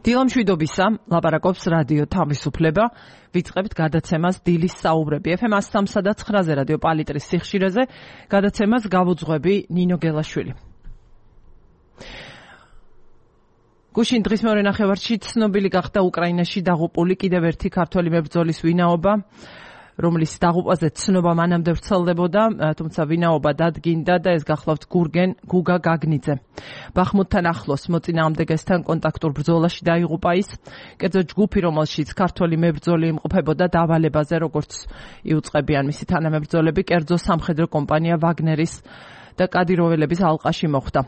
დილამშვიდობისა, ლაპარაკობს რადიო თავისუფლება. ვიწყებთ გადაცემას დილის საუბრები. FM 103.9-ზე რადიო პალიტრის სიხშირეზე გადაცემას გავუძღვები ნინო გელაშვილი. გუშინ დღის მეორე ნახევარში ცნობილი გახდა უკრაინაში დაღუპული კიდევ ერთი ქართველი მებრძოლის ვინაობა, რომლის დაღუპვაზე ცნობა მანამდე ვრცელდებოდა, თუმცა ვინაობა დადგინდა და ეს გახლავთ გუგა გაგნიძე. ბახმუთთან ახლოს მოწინააღმდეგესთან კონტაქტურ ბრძოლაში დაიღუპა ის, კერძო ჯგუფი, რომელშიც ქართველი მებრძოლი იმყოფებოდა დავალებაზე, როგორც იუწყებიან მისი თანამებრძოლები, კერძო სამხედრო კომპანია ვაგნერის და კადიროველების ალყაში მოხვდა.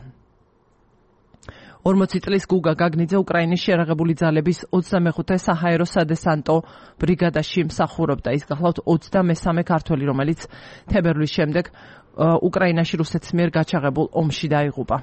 40 წლის გუგა გაგნიძე უკრაინის შერაღებული ძალების 25-ე საჰაერო სადესანტო ბრიგადაში მსახურობდა. ის გახლავთ 23 ქართველი, რომელიც თებერვლის შემდეგ უკრაინაში რუსეთის მიერ გაჩაღებულ ომში დაიღუპა.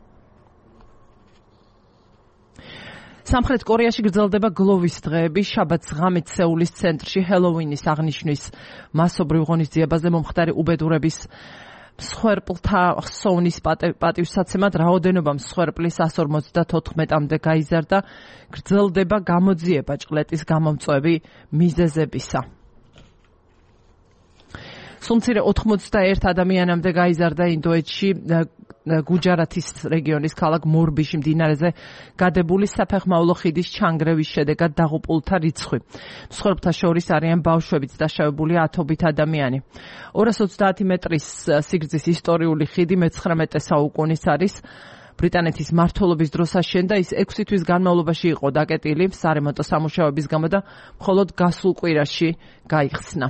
სამხრეთ კორეაში გრძელდება გლოვის დღეები. შაბათს ღამით სეულის ცენტრში ჰელოუინის აღნიშვნის მასობრივ ღონისძიებაზე მომხდარი უბედურების მსხვერპლთა ხსოვნის პატივსაცემად რაოდენობა მსხვერპლის 154-მდე გაიზარდა. გრძელდება გამოძიება ჭყლეტის გამომწვევი მიზეზებისა. სულ მცირე 81 ადამიანამდე გაიზარდა ინდოეთში გუჯარათის რეგიონის ქალაქ მორბიში მდინარეზე გადებული საფეხმავლო ხიდის ჩანგრევის შედეგად დაღუპულთა რიცხვი. მსხვერპლთა შორის არიან ბავშვებიც, დაშავებულია ათობით ადამიანი. 230 მეტრის სიგრძის ისტორიული ხიდი მე-19 საუკუნის არის. ბრიტანეთის მმართველობის დროს აშენდა, ის 6 თვის განმავლობაში იყო დაკეტილი სარემონტო სამუშაოების გამო და მხოლოდ გასულ კვირაში გაიხსნა.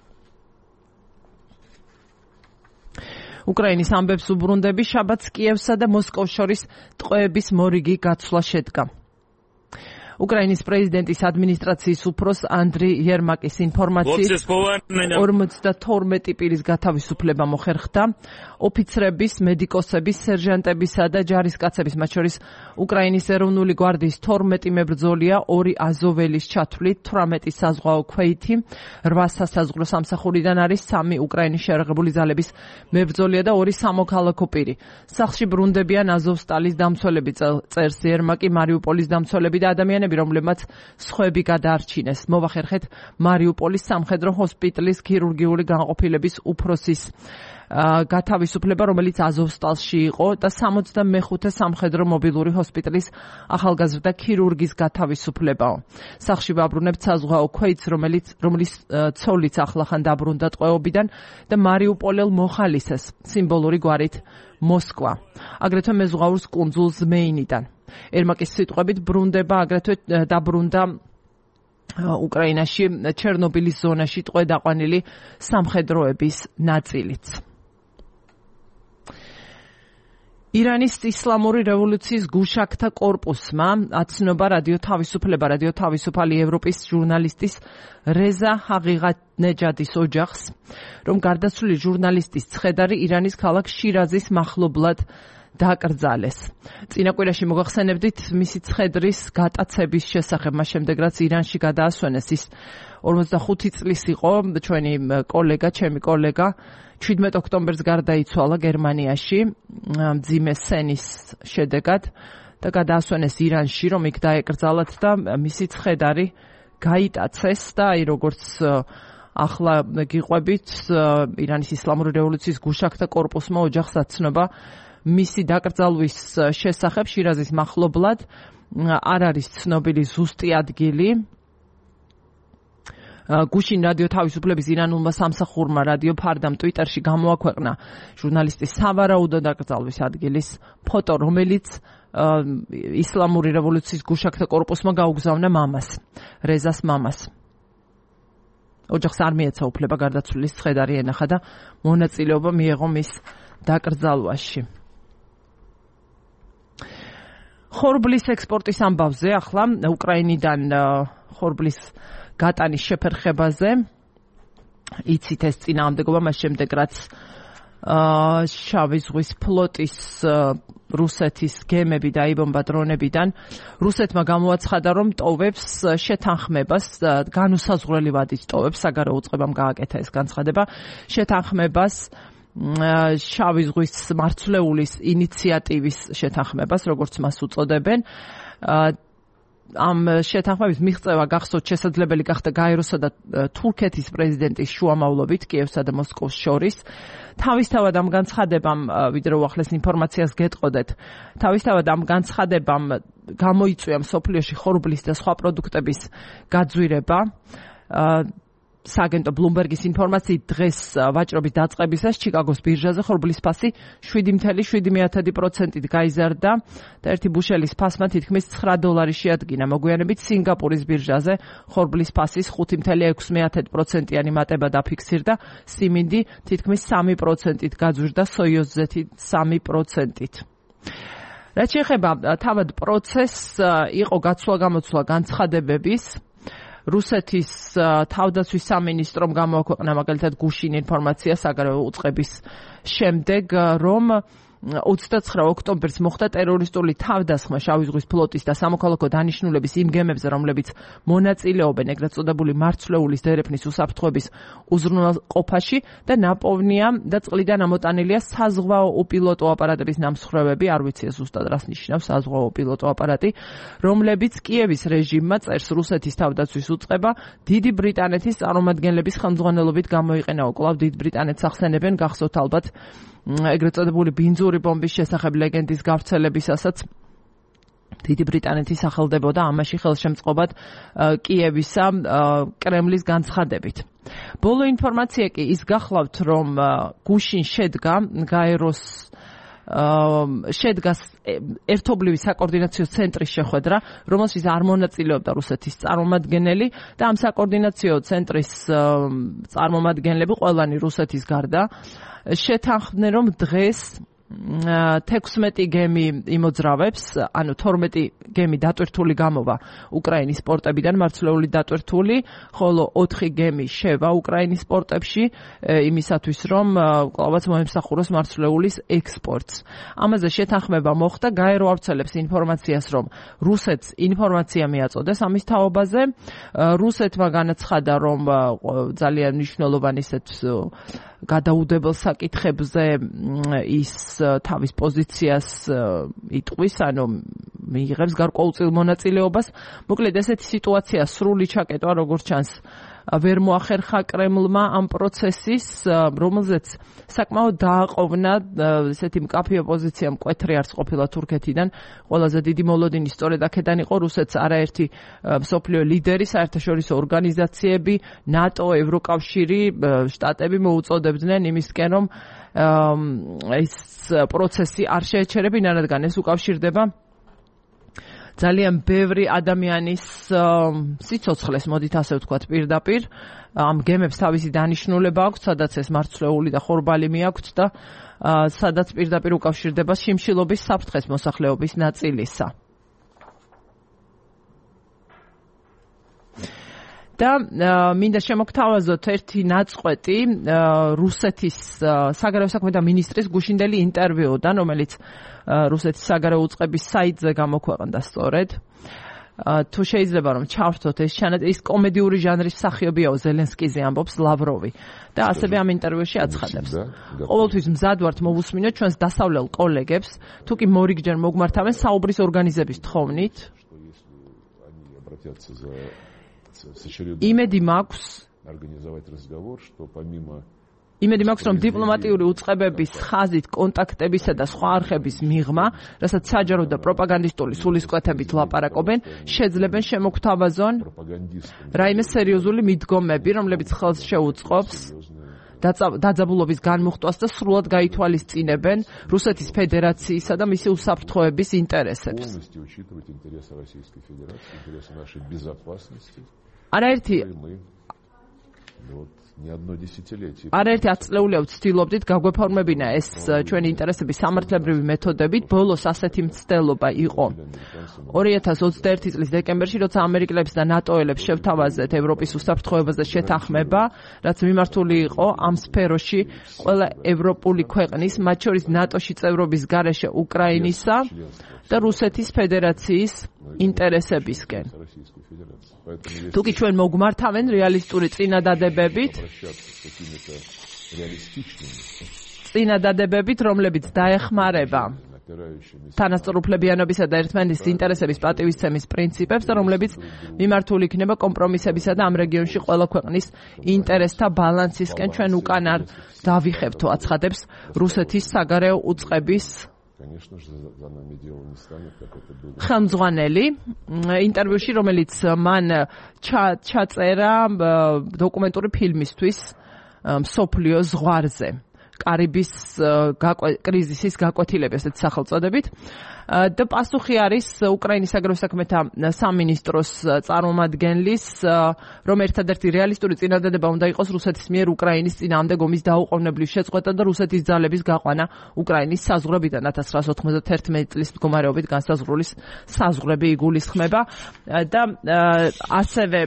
უკრაინის ამბებს უბრუნდები, შაბათს კიევსა და მოსკოვს შორის ტყვეების მორიგი გაცვლა შედგა. უკრაინის პრეზიდენტის ადმინისტრაციის უფროს ანდრი იერმაკის ინფორმაციით 52 პირის გათავისუფლება მოხერხდა. ოფიცრების, მედიკოსების, სერჟანტებისა და ჯარისკაცების, მათ შორის უკრაინის ეროვნული გვარდიის 12 მებრძოლია, 2 აზოველის ჩათვლით, 18 საზღვაო ქვეითი, 8 სასაზღვრო სამსახურიდან არის, 3 უკრაინის შერაღებული ძალების მებრძოლია და 2 სამოქალაქო პირი. სახლში ბრუნდებიან აზოვსტალის დამცველები, წერს იერმაკი, მარიუპოლის დამცველები და ადამიანები, რომლებმაც სხვები გადაარჩინეს. მოვახერხეთ მარიუპოლის სამხედრო ჰოსპიტალის ქირურგიული განყოფილების უფროსის გათავისუფლება, რომელიც აზოვსტალში იყო და 65 სამხედრო მობილური ჰოსპიტალის ახალგაზრდა ქირურგის გათავისუფლებაო. სახლში ვაბრუნებთ საზღვაო ქვეითს, რომლის ცოლიც ახლახან დაბრუნდა ტყვეობიდან და მარიუპოლელ მოხალისეს სიმბოლური გვარით მოსკვა. აგრეთვე მეზღვაურს კუნძულ ზმეინიდან. ერმაკის სიტყვებით აგრეთვე დაბრუნდა უკრაინაში ჩერნობილის ზონაში ტყვე დაყვანილი სამხედროების ნაწილიც. ირანის ისლამური რევოლუციის გუშაქთა კორპუსმა აცნობა რადიო თავისუფალი ევროპის ჟურნალისტის რეზა ჰაღიღანეჯადის ოჯახს, რომ გარდაცვლილი ჟურნალისტის ცხედარი ირანის ქალაქ შირაზის მახლობლად დაკრძალეს. წინა კვირაში მოგახსენებდით მისი ცხედრის გატაცების შესახებ, მას შემდეგ რაც ირანში გადაასვენეს. ის 45 წლის იყო, ჩემი კოლეგა 17 ოქტომბერს გარდაიცვალა გერმანიაში მძიმე სენის შედეგად და გადაასვენეს ირანში, რომ იქ დაეკრძალათ და მისი ცხედარი გაიტაცეს და როგორც ახლა გიყვებით, ირანის ისლამური რევოლუციის გუშაქთა კორპუსმა ოჯახს აცნობა მისი დაკრძალვის შესახებ შირაზის მახლობლად. არ არის ცნობილი ზუსტი ადგილი. გუშინ რადიო თავისუფლების ირანულმა სამსახურმა რადიო ფარდამ ტვიტერში გამოაქვეყნა ჟურნალისტის სავარაუდო დაკრძალვის ადგილის ფოტო, რომელიც ისლამური რევოლუციის გუშაქთა კორპუსმა გაუგზავნა რეზას მამას. ოჯახს არ მიეცა უფლება გარდაცვლილის ცხედარი ენახა და მონაწილეობა მიეღო მის დაკრძალვაში. ხორბლის ექსპორტის ამბავზე, ახლა უკრაინიდან ხორბლის გატანის შეფერხებაზე იცით ეს წინააღმდეგობა, მას შემდეგ რაც შავი ზღვის ფლოტის რუსეთის გემები დაიბომბა დრონებიდან. რუსეთმა გამოაცხადა, რომ ტოვებს შეთანხმებას, განუსაზღვრელი ვადით ტოვებს, საგარეო უწყებამ გააკეთა ეს განცხადება, შეთანხმებას შავი ზღვის მარცვლეულის ინიციატივის შეთანხმებას, როგორც მას უწოდებენ. ამ შეთანხმების მიღწევა გახსოვთ შესაძლებელი გახდა გაეროსა და თურქეთის პრეზიდენტის შუამავლობით კიევსა და მოსკოვს შორის. თავისთავად ამ განცხადებამ, ვიდრე უახლეს ინფორმაციას გეტყოდეთ, თავისთავად ამ განცხადებამ გამოიწვია მსოფლიოში ხორბლის და სხვა პროდუქტების გაძვირება. სააგენტო ბლუმბერგის ინფორმაციით დღეს ვაჭრობის დაწყებისას ჩიკაგოს ბირჟაზე ხორბლის ფასი 7.7%-ით გაიზარდა და ერთი ბუშელის ფასმა თითქმის $9 შეადგინა. მოგვიანებით სინგაპურის ბირჟაზე ხორბლის ფასის 5.6%-იანი მატება დაფიქსირდა, სიმინდი თითქმის 3%-ით გაძვირდა, სოიოზეთი 3%-ით. რაც შეეხება თავად პროცესს, იყო გაცვლა-გამოცვლა განცხადებების. რუსეთის თავდაცვის სამინისტრომ გამოაქვეყნა მაგალითად გუშინ ინფორმაცია საგარეო უწყების შემდეგ, რომ 29 ოქტომბერს მოხდა ტერორისტული თავდასხმა შავი ზღვის ფლოტის და სამოქალაქო დანიშნულების იმ გემებზე, რომლებიც მონაწილეობენ ეგრეთ წოდებული მარცვლეულის დერეფნის უსაფრთხოების უზრუნველყოფაში და ნაპოვნია და წყლიდან ამოტანილია საზღვაო უპილოტო აპარატების ნამსხვრევები, არ ვიცი ზუსტად რას ნიშნავს საზღვაო უპილოტო აპარატი, რომლებიც კიევის რეჟიმმა წერს რუსეთის თავდაცვის უწყება დიდი ბრიტანეთის წარმომადგენლების ხელმძღვანელობით გამოიყენა. კვლავ დიდ ბრიტანეთს ახსენებენ, გახსოვთ ალბათ ეგრეთ წოდებული ბინძური ბომბის შესახებ ლეგენდის გავრცელებისასაც დიდი ბრიტანეთი სახელდებოდა ამაში ხელშემწყობად კიევისა კრემლის განცხადებით. ბოლო ინფორმაცია კი ის გახლავთ, რომ გუშინ შედგა ერთობლივი საკოორდინაციო ცენტრის შეხვედრა, რომელშიც არ მონაწილეობდა რუსეთის წარმომადგენელი და ამ საკოორდინაციო ცენტრის წარმომადგენლები ყველანი რუსეთის გარდა შეთანხმდნენ, რომ დღეს 16 გემი იმოძრავებს, ანუ 12 გემი დატვირთული გამოვა უკრაინის პორტებიდან, მარცვლეული დატვირთული, ხოლო 4 გემი შევა უკრაინის პორტებში, იმისათვის რომ კვლავაც მოემსახუროს მარცვლეულის ექსპორტს. ამაზე შეთანხმება მოხდა, გაერო ავრცელებს ინფორმაციას, რომ რუსეთს ინფორმაცია მიაწოდეს ამის თაობაზე. რუსეთმა განაცხადა, რომ ძალიან მნიშვნელოვანი ისეთ გადაუდებელ საკითხებზე ის თავის პოზიციას იტყვის, ანუ მიიღებს გარკვეულწილ მონაწილეობას. მოკლედ ესეთი სიტუაცია სრული ჩაკეტვა, როგორც ჩანს, ვერ მოახერხა კრემლმა ამ პროცესის, რომელზეც საკმაოდ დააყოვნა ესეთი მკაფიო პოზიცია მკვეთრი არც ყოფილა თურქეთიდან. ყველაზე დიდი მოლოდინი სწორედ აქედან იყო. რუსეთს არაერთი მსოფლიო ლიდერი, საერთაშორისო ორგანიზაციები, ნატო, ევროკავშირი, შტატები მოუწოდებდნენ იმისკენ, რომ ეს პროცესი არ შეეჩერებინან, რადგან ეს უკავშირდება ძალიან ბევრი ადამიანის სიცოცხლეს, მოდით ასე ვთქვათ, პირდაპირ. ამ გემებს თავისი დანიშნულება აქვს, სადაც ეს მარცვლეული და ხორბალი მიაქვთ და სადაც პირდაპირ უკავშირდება შიმშილობის საფრთხეს მოსახლეობის ნაწილისა. და მინდა შემოგთავაზოთ ერთი ნაწყვეტი რუსეთის საგარეო საქმეთა მინისტრის გუშინდელი ინტერვიუდან, რომელიც რუსეთის საგარეო უწყების საიტზე გამოქვეყნდა სწორედ. თუ შეიძლება რომ ჩავრთოთ ეს ჩანაწერი, ის კომედიური ჟანრის მსახიობიაო, ზელენსკიზე ამბობს ლავროვი და ასევე ამ ინტერვიუში აცხადებს. ყოველთვის მზად ვართ მოვუსმინოთ ჩვენს დასავლელ კოლეგებს, თუ კი მორიგჯერ მოგმართავენ საუბრის ორგანიზების თხოვნით. იმედი მაქვს, რომ დიპლომატიური უწყებების ხაზით კონტაქტებისა და სხვა არხების მიღმა, რასაც საჯარო და პროპაგანდისტული სულისკვეთებით ლაპარაკობენ, შეძლებენ შემოგთავაზონ რაიმე სერიოზული მიდგომები, რომლებიც ხელს შეუწყობს დაძაბულობის განმუხტვას და სრულად გაითვალისწინებენ რუსეთის ფედერაციისა და მისი უსაფრთხოების ინტერესებს. არაერთი ათწლეულია ვცდილობდით გაგვეფორმებინა ეს ჩვენი ინტერესები სამართლებრივი მეთოდებით. ბოლოს ასეთი მცდელობა იყო 2021 წლის დეკემბერში, როცა ამერიკელებს და ნატოელებს შევთავაზეთ ევროპის უსაფრთხოებაზე შეთანხმება, რაც მიმართული იყო ამ სფეროში ყველა ევროპული ქვეყნის, მათ შორის ნატოში წევრობის გარეშე უკრაინისა და რუსეთის ფედერაციის ინტერესებისკენ. თუკი ჩვენ მოგმართავენ რეალისტური წინადადებებით, რომლებიც დაეხმარება თანასწორუფლებიანობისა და ერთმანეთის ინტერესების პატივისცემის პრინციპებს, რომლებიც მიმართული იქნება კომპრომისებისა და ამ რეგიონში ყველა ქვეყნის ინტერესთა ბალანსისკენ. ჩვენ უკან არ დავიხებთო, აცხადებს რუსეთის საგარეო უწყების ხელმძღვანელი ინტერვიუში, რომელიც მან ჩაწერა დოკუმენტური ფილმისთვის მსოფლიო ზღვარზე. კარიბის კრიზისის გაკვეთილების სახელწოდებით და პასუხი არის უკრაინის საგარეო საქმეთა სამინისტროს წარმომადგენლის, რომ ერთადერთი რეალისტური წინადადება უნდა იყოს რუსეთის მიერ უკრაინის წინააღმდეგ ომის დაუყოვნებლივ შეწყვეტა და რუსეთის ძალების გაყვანა უკრაინის საზღვრებიდან 1991 წლის მდგომარეობით განსაზღვრული საზღვრები იგულისხმება და ასევე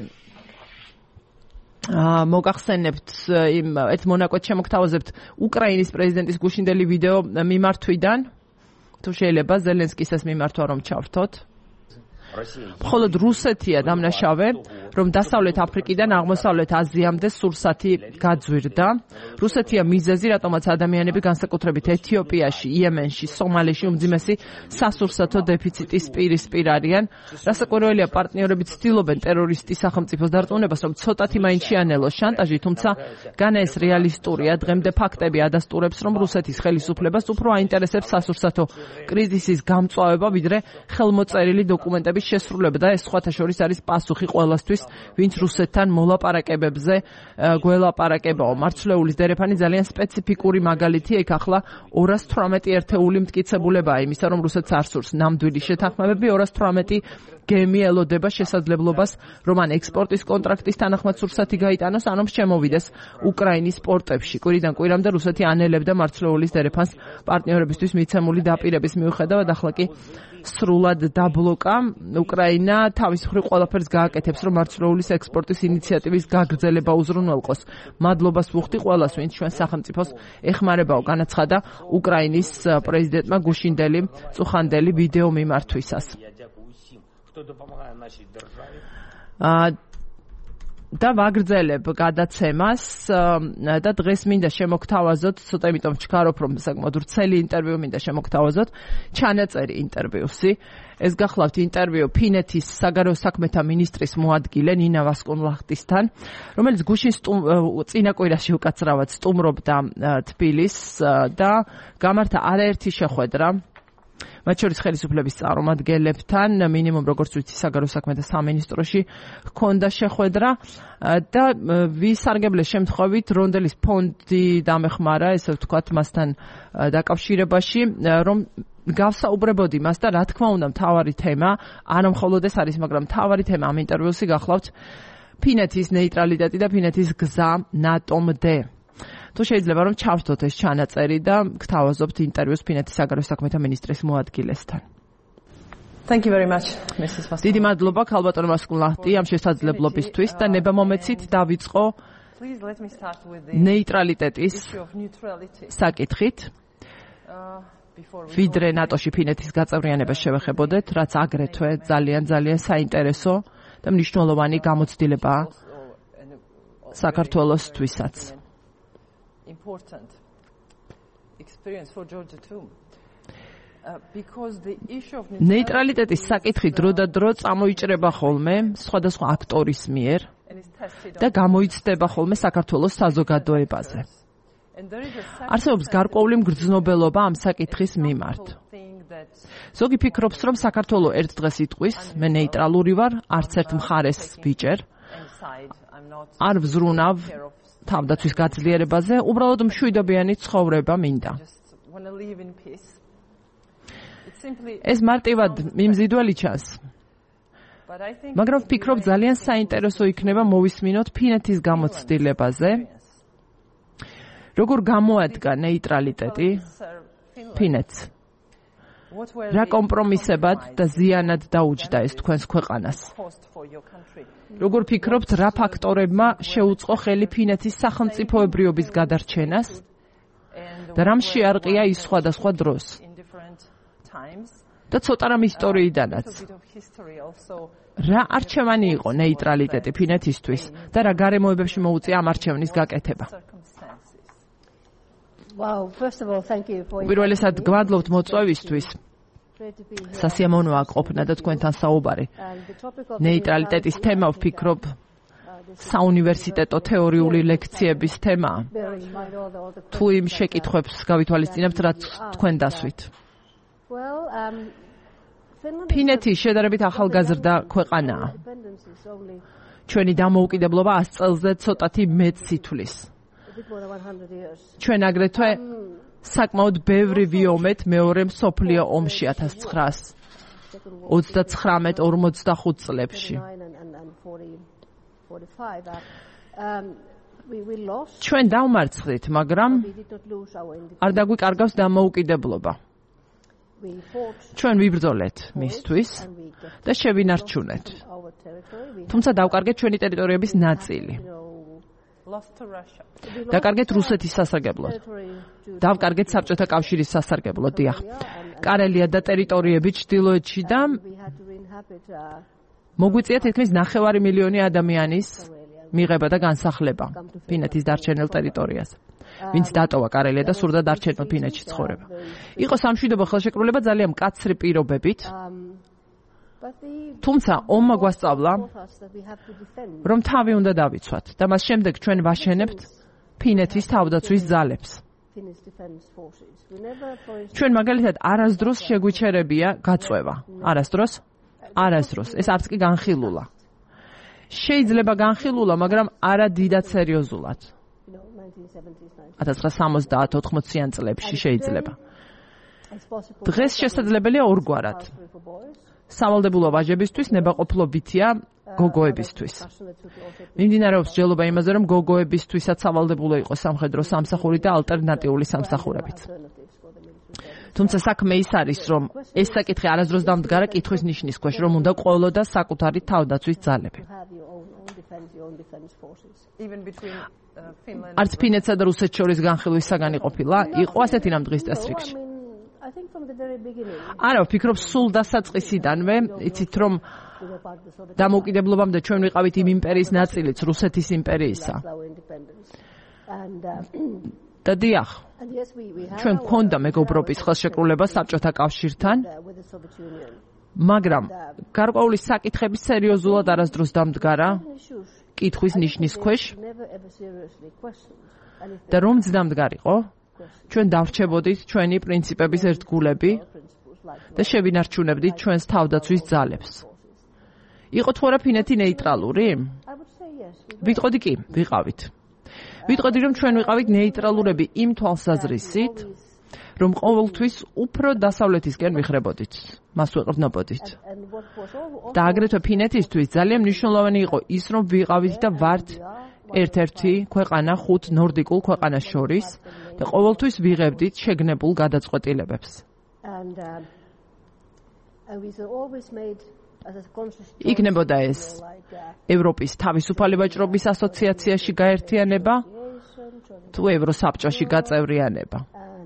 მოგახსენებთ იმ ერთ მონაკვეთს შემოგთავაზებთ უკრაინის პრეზიდენტის გუშინდელი ვიდეო მიმართვიდან თუ შეიძლება ზელენსკის ეს მიმართვა რომ ჩავრთოთ. მხოლოდ რუსეთია დამნაშავე, რომ დასავლეთ აფრიკიდან აღმოსავლეთ აზიამდე სურსათი გაძვირდა. რუსეთია მიზეზი, რატომაც ადამიანები განსაკუთრებით ეთიოპიაში, იემენში, სომალიაში უმძიმესი სასურსათო დეფიციტის პირისპირ არიან. რასაკვირველია, პარტნიორები ცდილობენ ტერორისტის სახელმწიფოს დარწმუნებას, რომ ცოტათი მაინც შეანელოს შანტაჟი, თუმცა განა ეს რეალისტურია. დღემდე ფაქტები ადასტურებს, რომ რუსეთის ხელისუფლებას უფრო აინტერესებს სასურსათო კრიზისის გამწვავება, ვიდრე ხელმოწერილი დოკუმენტების შესრულება და ეს სხვათა შორის არის პასუხი ყველასთვის, ვინც რუსეთთან მოლაპარაკებებზე გველაპარაკებაო. მარცვლეულის დერეფანი ძალიან სპეციფიკური მაგალითია. იქ ახლა 218 ერთეული მტკიცებულებაა იმისა, რომ რუსეთს არ სურს ნამდვილი შეთანხმებები. 218 გემი ელოდება შესაძლებლობას, რომ ან ექსპორტის კონტრაქტის თანახმად სურსათი გაიტანოს, ან შემოვიდეს უკრაინის პორტებში. კვირიდან კვირამდე რუსეთი ანელებდა მარცვლეულის დერეფანს პარტნიორებისთვის მიცემული დაპირების მიუხედავად, ახლა კი სრულად დაბლოკა. უკრაინა თავის მხრივ ყველაფერს გააკეთებს, რომ მარცვლეულის ექსპორტის ინიციატივის გაგრძელება უზრუნველყოს. მადლობას ვუხდი ყველას, ვინც ჩვენ სახელმწიფოს ეხმარებაო, განაცხადა უკრაინის პრეზიდენტმა გუშინდელი წუხანდელი ვიდეო მიმართვისას. და ვაგრძელებ გადაცემას და დღეს მინდა შემოგთავაზოთ, ცოტა იმიტომ ვჩქარობ, რომ საკმაოდ ვრცელი ინტერვიუ მინდა შემოგთავაზოთ, ჩანაწერი ინტერვიუსი. ეს გახლავთ ინტერვიუ ფინეთის საგარეო საქმეთა მინისტრის მოადგილე ნინა ვასკუნლახტისთან, რომელიც გუშინ წინა კვირაში უკაცრავად სტუმრობდა თბილისს და გამართა არაერთი შეხვედრა მათ შორის ხელისუფლების წარმომადგენლებთან, მინიმუმ როგორც ვიცი საგარეო საქმეთა სამინისტროში ჰქონდა შეხვედრა და ვისარგებლე შემთხვევით რონდელის ფონდი დამეხმარა, ესე ვთქვათ, მასთან დაკავშირებაში, რომ გავსაუბრებოდი მას და რა თქმა უნდა მთავარი თემა, არა მხოლოდ ეს არის, მაგრამ მთავარი თემა ამ ინტერვიუსი გახლავთ ფინეთის ნეიტრალიტეტი და ფინეთის გზა ნატომდე. თუ შეიძლება რომ ჩავრთოთ ეს ჩანაწერი და გთავაზობთ ინტერვიუს ფინეთის საგარეო საქმეთა მინისტრის მოადგილესთან. Thank you very much, Mrs. Vasco. დიდი მადლობა ქალბატონ ვასკუნლახტი ამ შესაძლებლობისთვის და ნება მომეცით დავიწყო ნეიტრალიტეტის საკითხით. ვიდრე ნატოში ფინეთის გაწევრიანებას შევეხებოდეთ, რაც აგრეთვე ძალიან საინტერესო და მნიშვნელოვანი გამოცდილებაა საქართველოსთვისაც. Important experience for Georgia too. Because the issue of neutrality საკითხი დრო და დრო წამოიჭრება ხოლმე სხვადასხვა აქტორის მიერ და გამოიცდება ხოლმე საქართველოს საზოგადოებაზე. არსებობს გარკვეული მგრძნობელობა ამ საკითხის მიმართ. ზოგი ფიქრობს, რომ საქართველო ერთ დღეს იტყვის, მე ნეიტრალური ვარ, არც ერთ მხარეს ვიჭერ, არ ვზრუნავ თავდაცვის გაძლიერებაზე, უბრალოდ მშვიდობიანი ცხოვრება მინდა. ეს მარტივად მიმზიდველი ჩანს. მაგრამ ვფიქრობ, ძალიან საინტერესო იქნება მოვისმინოთ ფინეთის გამოცდილებაზე, როგორ გამოადგა ნეიტრალიტეტი ფინეთს. რა კომპრომისებად და ზიანად დაუჯდა ეს თქვენს ქვეყანას. როგორ ფიქრობთ, რა ფაქტორებმა შეუწყო ხელი ფინეთის სახელმწიფოებრიობის გადარჩენას და რამ შეარყია ის სხვადასხვა დროს? და ცოტა რამ ისტორიიდანაც. რა არჩევანი იყო ნეიტრალიტეტი ფინეთისთვის და რა გარემოებებში მოუწია ამ არჩევნის გაკეთება? პირველესად გვადლობთ მოწვევისთვის. სასიამოვნოა ყოფნა და თქვენთან საუბარი. ნეიტრალიტეტის თემა ვფიქრობ საუნივერსიტეტო თეორიული ლექციების თემაა. თუ იმ შეკითხვებს გავითვალისწინებთ, რაც თქვენ დასვით. ფინეთი შედარებით ახალგაზრდა ქვეყანაა. ჩვენი დამოუკიდებლობა 100 წელზე ცოტათი მეტს ითვლის. ჩვენ აგრეთვე საკმაოდ ბევრი ვიომეთ მეორე მსოფლიო ომში 1939-45 წლებში. ჩვენ დავმარცხდით, მაგრამ არ დაგვიკარგავს დამოუკიდებლობა. ჩვენ ვიბრძოლეთ მისთვის და შევინარჩუნეთ. თუმცა დავკარგეთ ჩვენი ტერიტორიების ნაწილი. დაკარგეთ რუსეთის სასარგებლოდ. დავკარგეთ საბჭოთა კავშირის სასარგებლოდ, დიახ. კარელია და ტერიტორიები ჩრდილოეთში და მოგვიწია თითქმის 9 მილიონი ადამიანის მიღება და განსახლება ფინეთის დარჩენილ ტერიტორიაზე. ვინც დატოვა კარელია და სურდა დარჩენილ ფინეთში ცხოვრება. იყო სამშვიდობო ხელშეკრულება ძალიან მკაცრი პირობებით. თუმცა ომმა გვასწავლა, რომ თავი უნდა დავიცვათ და მას შემდეგ ჩვენ ვაშენებთ ფინეთის თავდაცვის ძალებს. ჩვენ მაგალითად არასდროს შეგვიჩერებია გაწვევა. არასდროს. ეს არც კი განხილულა. შეიძლება განხილულა, მაგრამ არა დიდად სერიოზულად. 1970-80 წლებში შეიძლება. დღეს შესაძლებელია ორგვარად. სავალდებულო ვაჟებისთვის, ნებაყოფლობითია გოგოებისთვის. მიმდინარეობს ჯელობა იმაზე, რომ გოგოებისთვისაც სავალდებულო იყოს სამხედრო სამსახური და ალტერნატიული სამსახურებიც. თუმცა საქმე ის არის, რომ ეს საკითხი არასდროს დამდგარა კითხვის ნიშნის ქვეშ, რომ უნდა ყოლოდა საკუთარი თავდაცვის ძალები. არც ფინეთსა და რუსეთს შორის განხილვის საგანი ყოფილა, იყო ასეთი რამ დღის წესრიგში. არა, ვფიქრობ სულ დასაწყისიდანვე, იცით რომ დამოუკიდებლობამდე ჩვენ ვიყავით იმ იმპერიის ნაწილიც, რუსეთის იმპერიისა. და დიახ, ჩვენ გვქონდა მეგობრობის ხელშეკრულება საბჭოთა კავშირთან, მაგრამ გარკვეული საკითხები სერიოზულად არასდროს დამდგარა კითხვის ნიშნის ქვეშ და რომც დამდგარიყო, ჩვენ დავრჩებოდით ჩვენი პრინციპების ერთგულები და შევინარჩუნებდით ჩვენს თავდაცვის ძალებს. იყო თუ არა ფინეთი ნეიტრალური? ვიტყოდი კი, ვიყავით. ვიტყოდი, რომ ჩვენ ვიყავით ნეიტრალურები იმ თვალსაზრისით, რომ ყოველთვის უფრო დასავლეთისკენ ვიხრებოდით, მას ვეყრდნობოდით. და აგრეთვე ფინეთისთვის ძალიან მნიშვნელოვანი იყო ის, რომ ვიყავით და ვართ ერთ-ერთი ქვეყანა 5 ნორდიკულ ქვეყანას შორის და ყოველთვის ვიღებდით შეგნებულ გადაწყვეტილებებს. იქნებოდა ეს ევროპის თავისუფალი ვაჭრობის ასოციაციაში გაერთიანება თუ ევროსაბჭოში გაწევრიანება.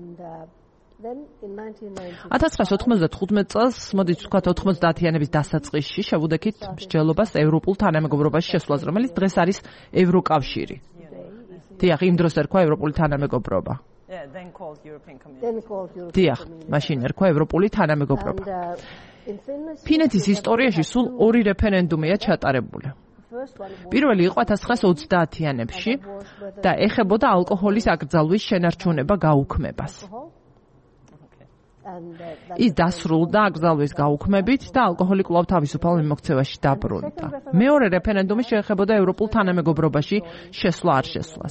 1995 წელს, მოდით ვთქვათ 90-იანების დასაწყისში შევუდექით მსჯელობას ევროპულ თანამეგობრობაში შესვლას, რომელიც დღეს არის ევროკავშირი. დიახ, იმ დროს ერქვა ევროპული თანამეგობრობა. დიახ, მაშინ ერქვა ევროპული თანამეგობრობა. ფინეთის ისტორიაში სულ 2 რეფერენდუმია ჩატარებული. პირველი იყო 1930-იანებში და ეხებოდა ალკოჰოლის აკრძალვის შენარჩუნება გაუქმებას. ის დასრულდა აკრძალვის გაუქმებით და ალკოჰოლი კვლავ თავისუფალ მიმოქცევაში დაბრუნდა. მეორე რეფერენდუმი შეეხებოდა ევროპულ თანამეგობრობაში შესვლა არ შესვლას.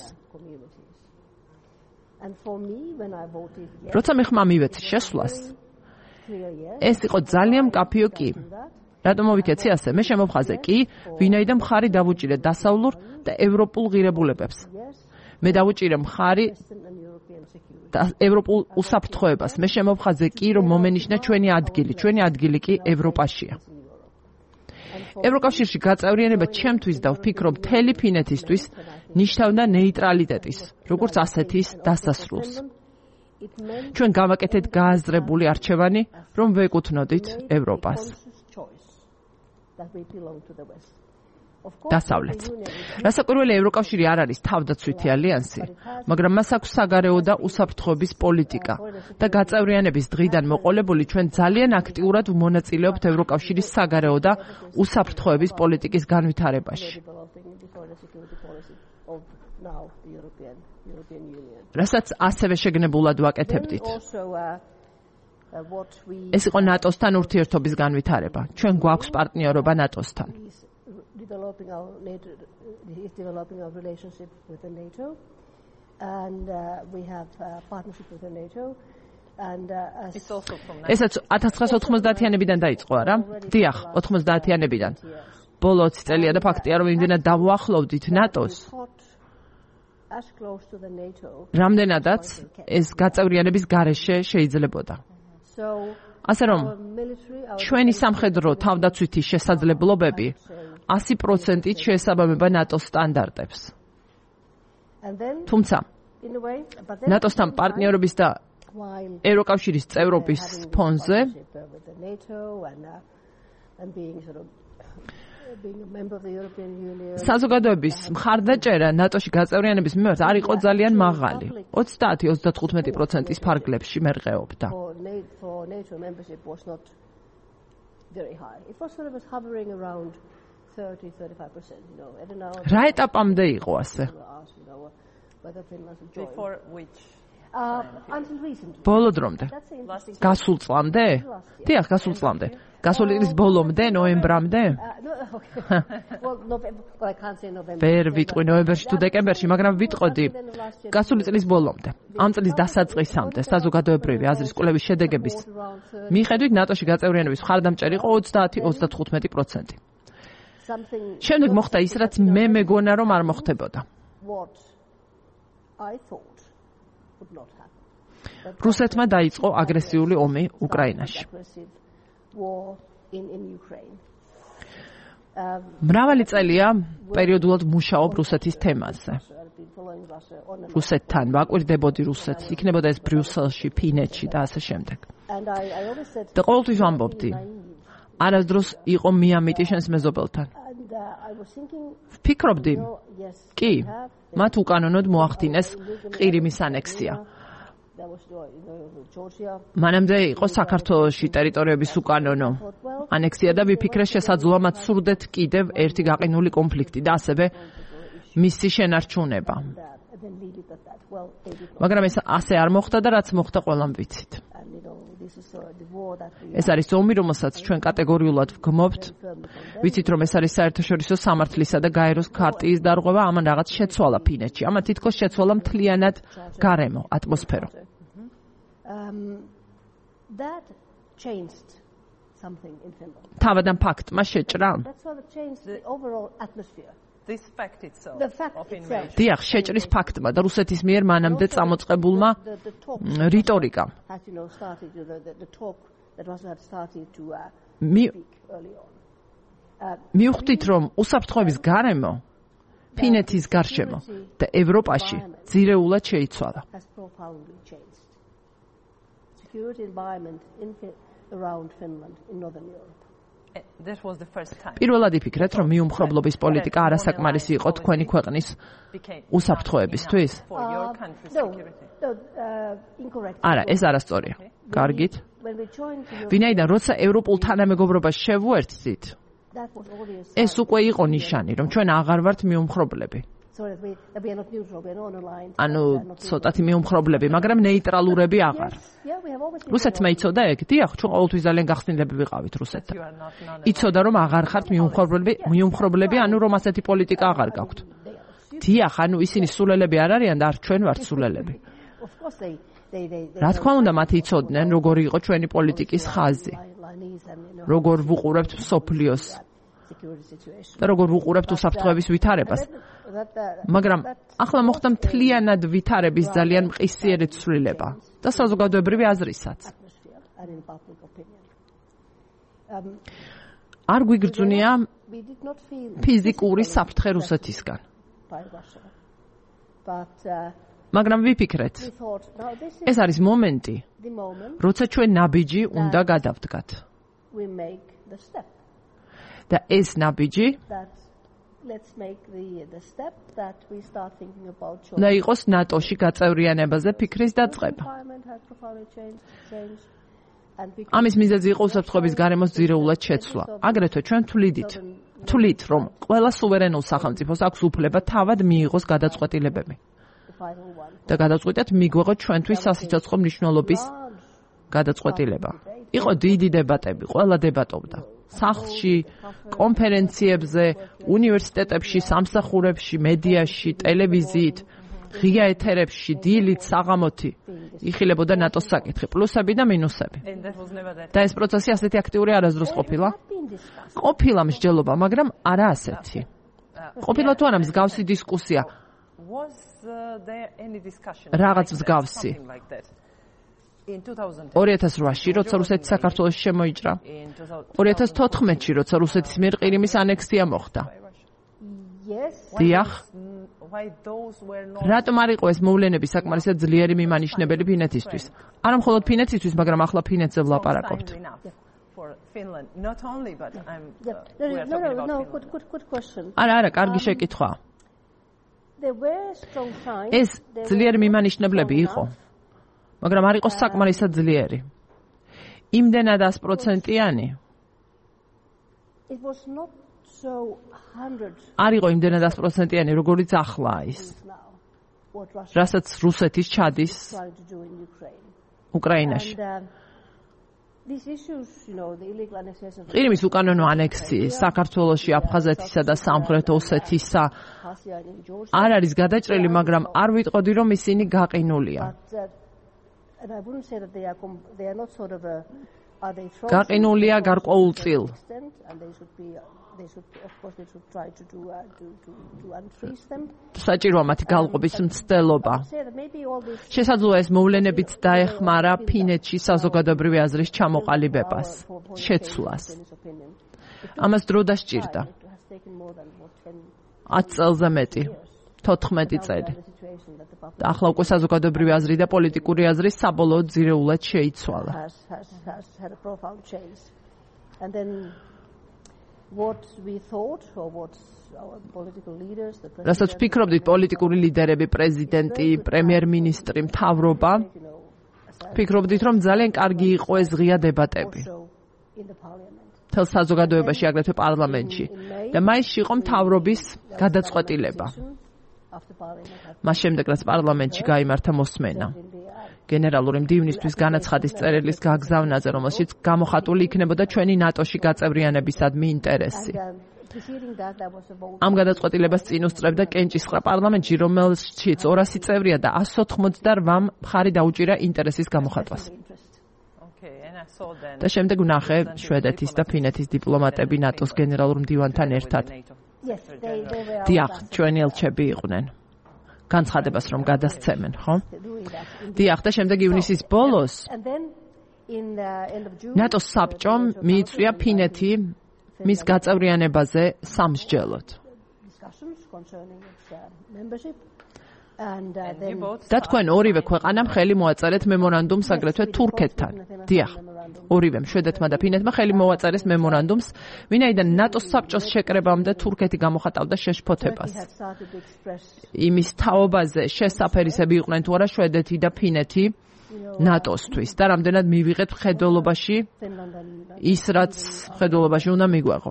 როცა მე ხმა მივეცი შესვლას, ეს იყო ძალიან მკაფიო კი. რატომ მოვიქეცი ასე? მე შემოვხაზე კი, ვინაიდან მხარი დავუჭირე დასავლურ და ევროპულ ღირებულებებს. მე დავუჭირე მხარი ევროპულ უსაფრთხოებას. მე შემოვხაზე კი, რომ მომენიშნა ჩვენი ადგილი კი ევროპაშია. ევროკავშირში გაწევრიანება ჩემთვის და ვფიქრობ მთელი ფინეთისთვის ნიშნავდა ნეიტრალიტეტის, როგორც ასეთის დასასრულს. ჩვენ გავაკეთეთ გააზრებული არჩევანი, რომ ვეკუთვნოდით ევროპას. დასავლეთს. რასაკვირველია, ევროკავშირი არ არის თავდაცვითი ალიანსი, მაგრამ მას აქვს საგარეო და უსაფრთხოების პოლიტიკა და გაწევრიანების დღიდან მოყოლებული ჩვენ ძალიან აქტიურად ვმონაწილეობთ ევროკავშირის საგარეო და უსაფრთხოების პოლიტიკის განვითარებაში. რასაც ასევე შეგნებულად ვაკეთებდით. ეს იყო ნატოსთან ურთიერთობის განვითარება. ჩვენ გვაქვს პარტნიორობა ნატოსთან. developing our relationship with the NATO and we have partnership with the NATO and it's also from ესაც 1990-იანებიდან დაიწყო არა? დიახ, 90-იანებიდან. ბოლო 20 წელია და ფაქტია, რომ იმდენად დავუახლოვდით ნატოს. რამდენადაც ეს გაწევრიანების გარეშე შეიძლებოდა. ასე რომ ჩვენი სამხედრო თავდაცვითი შესაძლებლობები 100%-ით შეესაბამება ნატოს სტანდარტებს. თუმცა ნატოსთან პარტნიორობის და ევროკავშირის წევრობის ფონზე საზოგადოების მხარდაჭერა ნატოში გაწევრიანების მიმართ არ იყო ძალიან მაღალი. 30-35%-ის ფარგლებში მერყეობდა. რა ეტაპამდე იყო ასე? ბოლო დრომდე. გასულ წლამდე? დიახ, გასულ წლამდე. გასული წლის ბოლომდე, ნოემბრამდე? ვერ ვიტყვი ნოემბერში თუ დეკემბერში, მაგრამ ვიტყოდი გასული წლის ბოლომდე. ამ წლის დასაწყისამდე საზოგადოებრივი აზრის კვლევის შედეგების მიხედვით ნატოში გაწევრიანების მხარდამჭერი იყო 30-35%. შემდეგ მოხდა ის, რაც მე მეგონა, რომ არ მოხდებოდა. რუსეთმა დაიწყო აგრესიული ომი უკრაინაში. მრავალი წელია პერიოდულად მუშაობ რუსეთის თემაზე. რუსეთთან ვაკვირდებოდი რუსეთს, იქნებოდა ეს ბრიუსელში, ფინეთში და ასე შემდეგ. და ყოველთვის ვამბობდი, არასდროს იყო მიამიტი შენს მეზობელთან. ვფიქრობდი, კი, მათ უკანონოდ მოახდინეს ყირიმის ანექსია. მანამდე იყო საქართველოში ტერიტორიების უკანონო ანექსია და ვიფიქრე შესაძლოა მათ სურდეთ კიდევ ერთი გაყინული კონფლიქტი და ასევე მისი შენარჩუნება. მაგრამ ეს ასე არ მოხდა და რაც მოხდა ყველამ ვიცით. ეს არის ომი, რომელსაც ჩვენ კატეგორიულად ვგმობთ. ვიცით, რომ ეს არის საერთაშორისო სამართლისა და გაეროს ქარტიის დარღვევა, ამან რაღაც შეცვალა ფინეთში. ამან თითქოს შეცვალა მთლიანად გარემო, ატმოსფერო. თავადან ფაქტმა შეჭრა. დიახ, შეჭრის ფაქტმა და რუსეთის მიერ მანამდე წამოწყებულმა რიტორიკამ. მივხვდით, რომ უსაფრთხოების გარემო ფინეთის გარშემო და ევროპაში ძირეულად შეიცვალა. პირველად იფიქრეთ, რომ მიუმხრობლობის პოლიტიკა არასაკმარისი იყო თქვენი ქვეყნის უსაფრთხოებისთვის? არა, ეს არასწორია. კარგით. ვინაიდან როცა ევროპულ თანამეგობრობას შევუერთდით, ეს უკვე იყო ნიშანი, რომ ჩვენ აღარ ვართ მიუმხრობლები. ანუ ცოტათი მიუმხრობლები, მაგრამ ნეიტრალურები აღარ. რუსეთმა იცოდა ეგ? დიახ, ჩვენ ყოველთვის ძალიან გახსნილები ვიყავით რუსეთთან. იცოდა, რომ აღარ ხართ მიუმხრობლები, ანუ რომ ასეთი პოლიტიკა აღარ გაქვთ. დიახ, ანუ ისინი სულელები არ არიან და არ ჩვენ ვართ სულელები. რა თქმა უნდა, მათ იცოდნენ, როგორი იყო ჩვენი პოლიტიკის ხაზი. როგორ ვუყურებთ მსოფლიოს და როგორ ვუყურებთ უსაფრთხოების ვითარებას. მაგრამ ახლა მოხდა მთლიანად ვითარების ძალიან მყისიერი ცვლილება და საზოგადოებრივი აზრისაც. არ გვიგრძნია ფიზიკური საფრთხე რუსეთისგან. მაგრამ ვიფიქრეთ, ეს არის მომენტი, როცა ჩვენ ნაბიჯი უნდა გადავდგათ. და ეს ნაბიჯი და იყოს ნატოში გაწევრიანებაზე ფიქრის დაწყება. ამის მიზეზი იყო უსაფრთხოების გარემოს ძირეულად შეცვლა. აგრეთვე ჩვენ თვლით, რომ ყველა სუვერენულ სახელმწიფოს აქვს უფლება თავად მიიღოს გადაწყვეტილებები. და გადაწყვეტად მიგვეღოთ ჩვენთვის სასიცოცხლო მნიშვნელობის გადაწყვეტილება. იყო დიდი დებატები, ყველა დებატობდა. სახლში, კონფერენციებზე, უნივერსიტეტებში, სამსახურებში, მედიაში, ტელევიზიით, ღია ეთერებში, დილით, საღამოთი იხილებოდა ნატოს საკითხი, პლუსები და მინუსები. და ეს პროცესი ასეთი აქტიური არასდროს ყოფილა. ყოფილა მსჯელობა, მაგრამ არა ასეთი. ყოფილა თუ არა მსგავსი დისკუსია. რაღაც მსგავსი. 2008-ში, როცა რუსეთი საქართველოში შემოიჭრა. 2014-ში, როცა რუსეთის მიერ ყირიმის ანექსია მოხდა. დიახ. რატომ არ იყო ეს მოვლენები საკმარისად ძლიერი მიმანიშნებელი ფინეთისთვის? არა მხოლოდ ფინეთისთვის, მაგრამ ახლა ფინეთზე ვლაპარაკობთ. არა, კარგი შეკითხვა. ეს ძლიერი მიმანიშნებლები იყო, მაგრამ არ იყო საკმარისად ძლიერი. იმდენად 100%-იანი. არ იყო იმდენად 100%-იანი, როგორიც ახლა ის. რასაც რუსეთის ჩადის უკრაინაში. ყირიმის უკანონო ანექსიის, საქართველოში, აფხაზეთისა და სამხრეთ ოსეთისა არ არის გადაჭრილი, მაგრამ არ ვიტყოდი, რომ ისინი გაყინულია. გაყინულია გარკვეულწილ. საჭიროა მათი გალყობის მცდელობა. შესაძლოა ეს მოვლენებიც დაეხმარა ფინეთში საზოგადოებრივი აზრის ჩამოყალიბებას, შეცვლას. ამას დრო დასჭირდა. 10 წელზე მეტი, 14 წელი. და ახლა უკვე საზოგადოებრივი აზრი და პოლიტიკური აზრი საბოლოოდ ძირეულად შეიცვალა. რასაც ვფიქრობდით პოლიტიკური ლიდერები, პრეზიდენტი, პრემიერ-მინისტრი, მთავრობა, ვფიქრობდით, რომ ძალიან კარგი იყო ეს ღია დებატები. მთელ საზოგადოებაში, აგრეთვე პარლამენტში. და მაისში იყო მთავრობის გადაწყვეტილება. მას შემდეგ, რაც პარლამენტში გაიმართა მოსმენა. გენერალური მდივნისთვის განაცხადის წერილის გაგზავნაზე, რომელშიც გამოხატული იქნებოდა ჩვენი ნატოში გაწევრიანებისადმი ინტერესი. ამ გადაწყვეტილებას წინ უსწრებდა კენჭისყრა პარლამენტში, რომელშიც 200 წევრია და 188 მხარი დაუჭირა ინტერესის გამოხატვას. და შემდეგ ვნახე შვედეთის და ფინეთის დიპლომატები ნატოს გენერალურ მდივანთან ერთად. დიახ, ჩვენი ელჩები იყვნენ. განცხადებას რომ გადასცემენ, ხო? დიახ, და შემდეგ ივნისის ბოლოს ნატოს საბჭომ მიიწვია ფინეთი მის გაწევრიანებაზე სამსჯელოდ. და თქვენ ორივე ქვეყანამ ხელი მოაწერეთ მემორანდუმს აგრეთვე თურქეთთან. დიახ, ორივემ შვედეთმა და ფინეთმა ხელი მოაწერეს მემორანდუმს, ვინაიდან ნატოს საბჭოს შეკრებამდე თურქეთი გამოხატავდა შეშფოთებას. იმის თაობაზე შესაფერისები იყვნენ თუ არა შვედეთი და ფინეთი ნატოსთვის და რამდენად მივიღეთ მხედველობაში ის, რაც მხედველობაში უნდა მიგვეღო.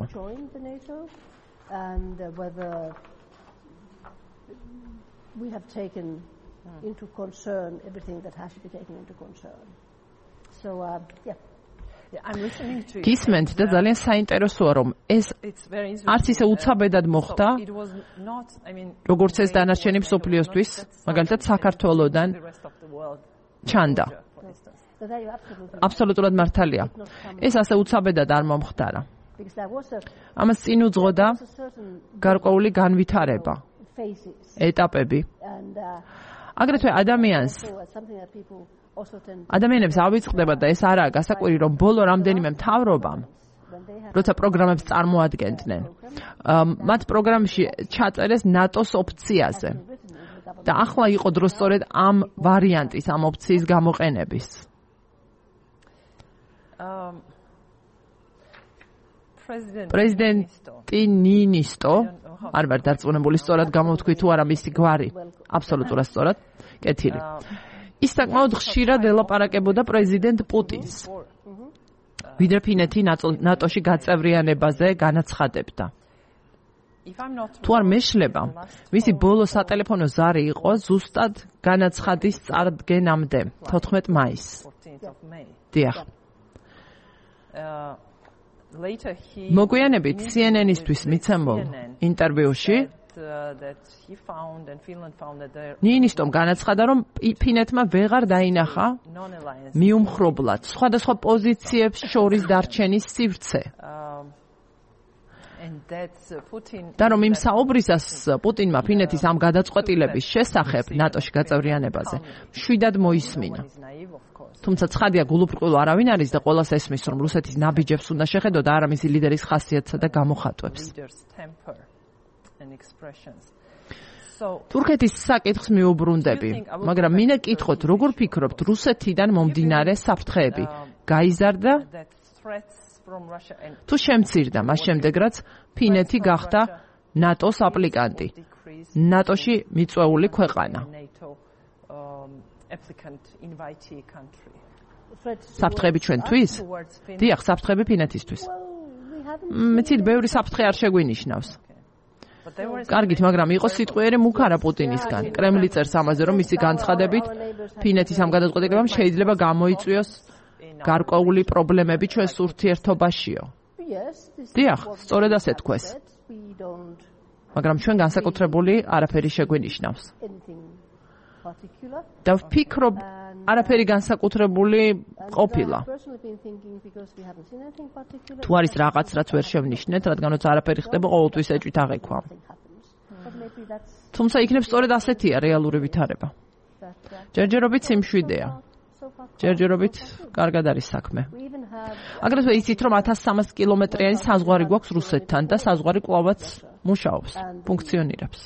We have taken into concern everything that has to be taken into concern. So, გისმენთ და ძალიან საინტერესოა, რომ ეს არც ისე უცაბედად მოხდა, როგორც ეს დანარჩენი მსოფლიოსთვის, მაგალითად საქართველოდან ჩანდა. აბსოლუტურად მართალია. ეს ასე უცაბედად არ მომხდარა. ამას წინ უძღოდა გარკვეული განვითარება. ეტაპები. აგრეთვე ადამიანებს ავიწყდება და ეს არაა გასაკვირი, რომ ბოლო რამდენიმე მთავრობამ, როცა პროგრამებს წარმოადგენდნენ, მათ პროგრამში ჩაწერეს ნატოს ოფციაზე. და ახლა იყო დრო სწორედ ამ ვარიანტის, ამ ოფციის გამოყენების. პრეზიდენტი ნინისტო არ ვარ დარწმუნებული სწორად გამოვთქვი თუ არა მისი გვარი აბსოლუტურად სწორად კეთილი ის საკმაოდ ხშირად ელაპარაკებოდა პრეზიდენტ პუტინს ვიდრე ფინეთი ნატოში გაწევრიანებაზე განაცხადებდა თუ არ მეშლება მისი ბოლო სატელეფონო ზარი იყო ზუსტად განაცხადის წარდგენამდე 14 მაისს დიახ მოგვიანებით CNN-ისთვის მიცემულ ინტერვიუში ნინისტომ განაცხადა, რომ ფინეთმა ვეღარ დაინახა მიუმხრობლად სხვადასხვა პოზიციებს შორის დარჩენის სივრცე. და რომ იმ საუბრისას პუტინმა ფინეთის ამ გადაწყვეტილების შესახებ ნატოში გაწევრიანებაზე მშვიდად მოისმინა. თუმცა ცხადია გულუბრყვილო არავინ არის და ყველას ესმის, რომ რუსეთის ნაბიჯებს უნდა შეხედოთ არა მისი ლიდერის ხასიათსა და გამოხატვებს. თურქეთის საკითხს მიუბრუნდები, მაგრამ მინდა კითხოთ, როგორ ფიქრობთ, რუსეთიდან მომდინარე საფრთხეები გაიზარდა თუ შემცირდა მას შემდეგ, რაც ფინეთი გახდა ნატოს აპლიკანტი, ნატოში მიწვეული ქვეყანა. საფრთხეები ჩვენთვის? დიახ, საფრთხეები ფინეთისთვის. მეცით, ბევრი საფრთხე არ შეგვინიშნავს. კარგით, მაგრამ იყო სიტყვიერი მუქარა პუტინისგან. კრემლი წერს ამაზე, რომ მისი განცხადებით ფინეთის ამ გადაწყვეტილებამ შეიძლება გამოიწვიოს გარკვეული პრობლემები ჩვენს ურთიერთობაშიო. დიახ, სწორედ ასე თქვეს. მაგრამ ჩვენ განსაკუთრებული არაფერი შეგვინიშნავს. და ვფიქრობ, არაფერი განსაკუთრებული ყოფილა. თუ არის რაღაც, რაც ვერ შევნიშნეთ, რადგანაც არაფერი ხდება, ყოველთვის ეჭვით აღექვა. თუმცა იქნებ სწორედ ასეთია რეალური ვითარება. ჯერჯერობით სიმშვიდეა. ჯერჯერობით კარგად არის საქმე. აგრეთვე იცით, რომ 1300 კილომეტრიანი საზღვარი გვაქვს რუსეთთან და საზღვარი კვლავაც მუშაობს, ფუნქციონირებს.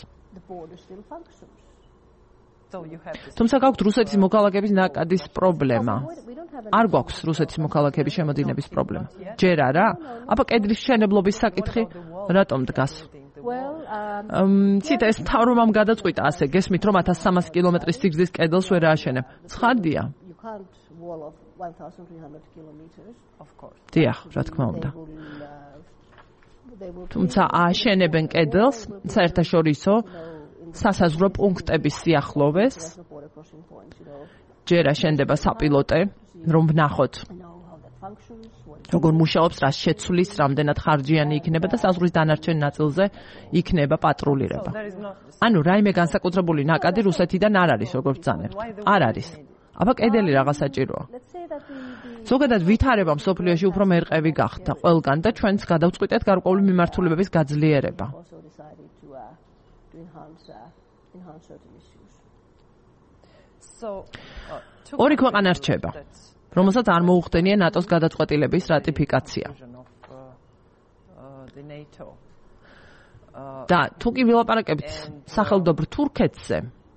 თუმცა გაქვთ რუსეთის მოქალაქეების ნაკადის პრობლემა. არ გვაქვს რუსეთის მოქალაქეების შემოდინების პრობლემა. ჯერ არა? აბა კედლის მშენებლობის საკითხი რატომ დგას? ცით ეს მთავრობამ გადაწყვიტა ასე, გესმით, რომ 1300 კილომეტრის სიგრძის კედელს ვერ ააშენებ. ცხადია. დიახ, რა თქმა უნდა. თუმცა ააშენებენ კედელს საერთაშორისო სასაზღვრო პუნქტების სიახლოვეს. ჯერ აშენდება საპილოტე, რომ ვნახოთ როგორ მუშაობს, რა შეცვლის, რამდენად ხარჯიანი იქნება და საზღვრის დანარჩენ ნაწილზე იქნება პატრულირება. ანუ რაიმე განსაკუთრებული ნაკადი რუსეთიდან არ არის, როგორც ბრძანებთ. არ არის. აბა კედელი რაღაც საჭიროა. ზოგადად ვითარება მსოფლიოში უფრო მერყევი გახდა ყველგან და ჩვენც გადავწყვიტეთ გარკვეული მიმართულებების გაძლიერება. ორი ქვეყანა რჩება, რომელსაც არ მოუხდენია ნატოს გადაწყვეტილების რატიფიკაცია. და თუ კი ვილაპარაკებთ სახელმწიფო თურქეთზე,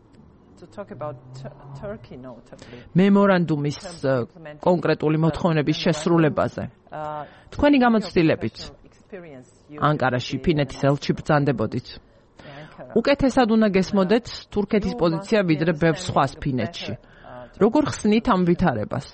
მემორანდუმის კონკრეტული მოთხოვნების შესრულებაზე, თქვენი გამოცდილებით ანკარაში ფინეთის ელჩი ბრძანდებოდით. უკეთესად უნდა გესმოდეთ თურქეთის პოზიცია ვიდრე ბევრ სხვას ფინეთში. როგორ ხსნით ამ ვითარებას?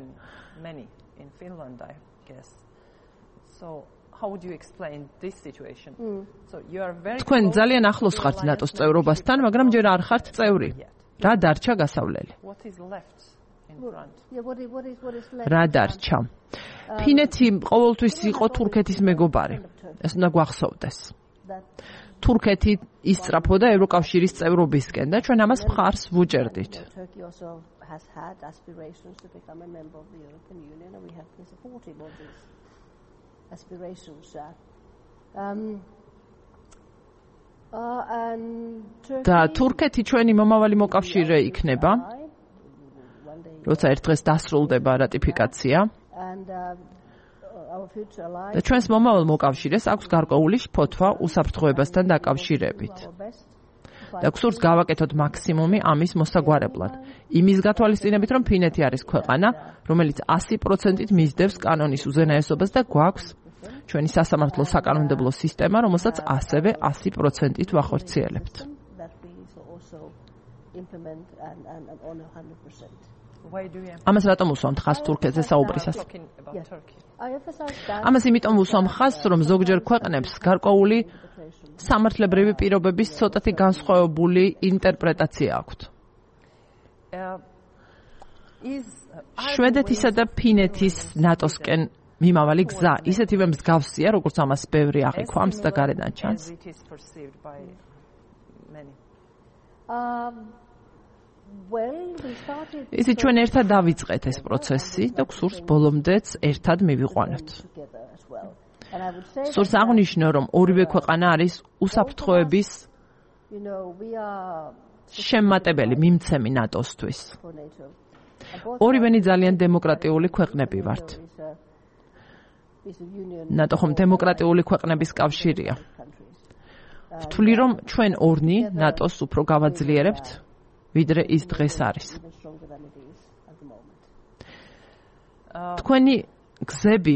თქვენ ძალიან ახლოს ხართ ნატოს წევრობასთან, მაგრამ ჯერ არ ხართ წევრი. რა დარჩა გასავლელი? რა დარჩა? ფინეთი ყოველთვის იყო თურქეთის მეგობარი. ეს უნდა გვახსოვდეს. თურქეთი ისწრაფოდა ევროკავშირის წევრობისკენ და ჩვენ ამას მხარს ვუჭერდით. და თურქეთი ჩვენი მომავალი მოკავშირე იქნება, როცა ერთ დღეს დასრულდება რატიფიკაცია. და ჩვენს მომავალ მოკავშირეს აქვს გარკვეული ფოთვა უსაფრთხოებასთან დაკავშირებით. და გსურს გავაკეთოთ მაქსიმუმი ამის მოსაგვარებლად. იმის გათვალისწინებით, რომ ფინეთი არის ქვეყანა, რომელიც 100%-ით მისდევს კანონის უზენაესობას და გვაქვს ჩვენი სასამართლო საკანონმდებლო სისტემა, რომელსაც ასევე 100%-ით ვახორციელებთ. ამას რატომ უსვამთ ხაზს თურქეთზე საუბრისას? ამას იმიტომ უსვამ ხაზს, რომ ზოგჯერ ქვეყნებს გარკვეული სამართლებრივი პირობების ცოტათი განსხვავებული ინტერპრეტაცია აქვთ. შვედეთისა და ფინეთის ნატოსკენ მიმავალი გზა ისეთივე მსგავსია, როგორც ამას ბევრი აღიქვამს და გარედან ჩანს. ისე ჩვენ ერთად დავიწყეთ ეს პროცესი და გსურს ბოლომდეც ერთად მივიყვანოთ. სურს აღნიშნო, რომ ორივე ქვეყანა არის უსაფრთხოების შემმატებელი მიმცემი ნატოსთვის. ორივენი ძალიან დემოკრატიული ქვეყნები ვართ. ნატო ხომ დემოკრატიული ქვეყნების კავშირია. ვთვლი, რომ ჩვენ ორნი ნატოს უფრო გავაძლიერებთ, ვიდრე ის დღეს არის. თქვენი გზები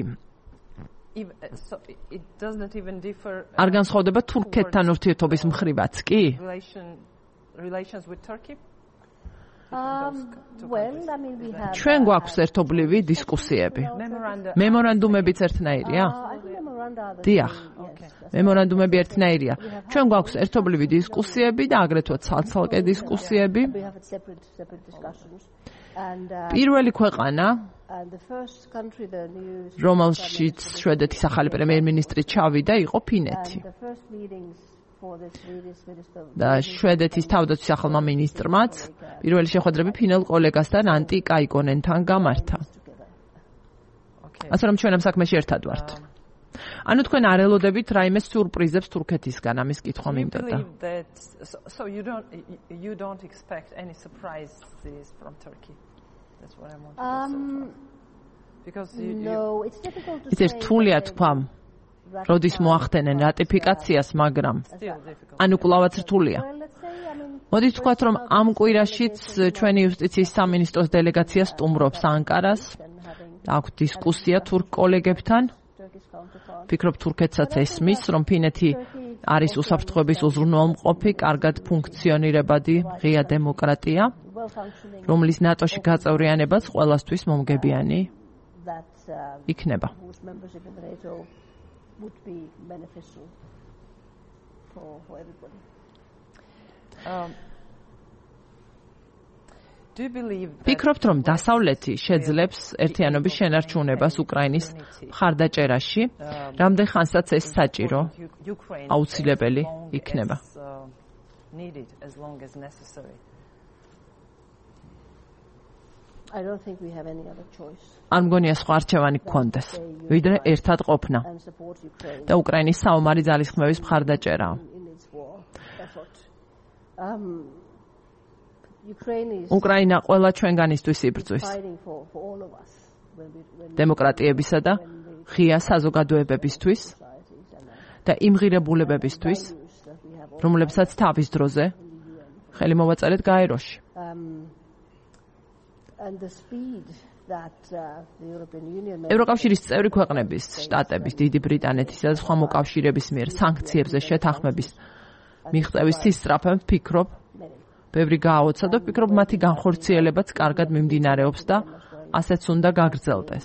არ განსხვავდება თურქეთთან ურთიერთობის მხრივაც კი? ჩვენ გვაქვს ერთობლივი დისკუსიები. მემორანდუმებიც ერთნაირია? დიახ. მემორანდუმები ერთნაირია. ჩვენ გვაქვს ერთობლივი დისკუსიები და აგრეთვე ცალ-ცალკე დისკუსიები. პირველი ქვეყანა, რომელშიც შვედეთის ახალი პრემიერ-მინისტრი ჩავიდა, იყო ფინეთი. და შვედეთის თავდაცვის ახალმა მინისტრმაც პირველი შეხვედრები ფინელ კოლეგასთან ანტი კაიკონენთან გამართა. ასე რომ ჩვენ ამ საქმეში ერთად ვართ. ანუ თქვენ არ ელოდებით რაიმე სიურპრიზებს თურქეთისგან, ამის კითხვა მინდოდა. So you don't expect any surprises from Turkey. That's what I want to say. Because it's რთულია თქვა, როდის მოახდენენ რატიფიკაციას, მაგრამ ანუ კვლავაც რთულია. მოდით ვთქვათ, რომ ამ კვირაშიც ჩვენი იუსტიციის სამინისტროს დელეგაცია სტუმრობს ანკარას. აქვს დისკუსია თურქ კოლეგებთან. ვფიქრობ, თურქეთსაც ესმის, რომ ფინეთი არის უსაფრთხოების უზრუნველმყოფი, კარგად ფუნქციონირებადი ღია დემოკრატია, რომლის ნატოში გაწევრიანებაც ყველასთვის მომგებიანი იქნება. ვფიქრობთ, რომ დასავლეთი შეძლებს ერთიანობის შენარჩუნებას უკრაინის მხარდაჭერაში, რამდენ ხანსაც ეს საჭირო, აუცილებელი იქნება. არ მგონია სხვა არჩევანი გქონდეს, ვიდრე ერთად ყოფნა და უკრაინის საომარი ძალისხმევის მხარდაჭერა. უკრაინა ყველა ჩვენგანისთვის იბრძვის დემოკრატიებისა და ღია საზოგადოებებისთვის და იმ ღირებულებებისთვის, რომლებსაც თავის დროზე ხელი მოვაწერეთ გაეროში. ევროკავშირის წევრი ქვეყნების, შტატების, დიდი ბრიტანეთისა და სხვა მოკავშირეების მიერ სანქციებზე შეთანხმების მიღწევის სისწრაფე, ვფიქრობ, ბევრი გააოცა და ვფიქრობ, მათი განხორციელებაც კარგად მიმდინარეობს და ასეც უნდა გაგრძელდეს.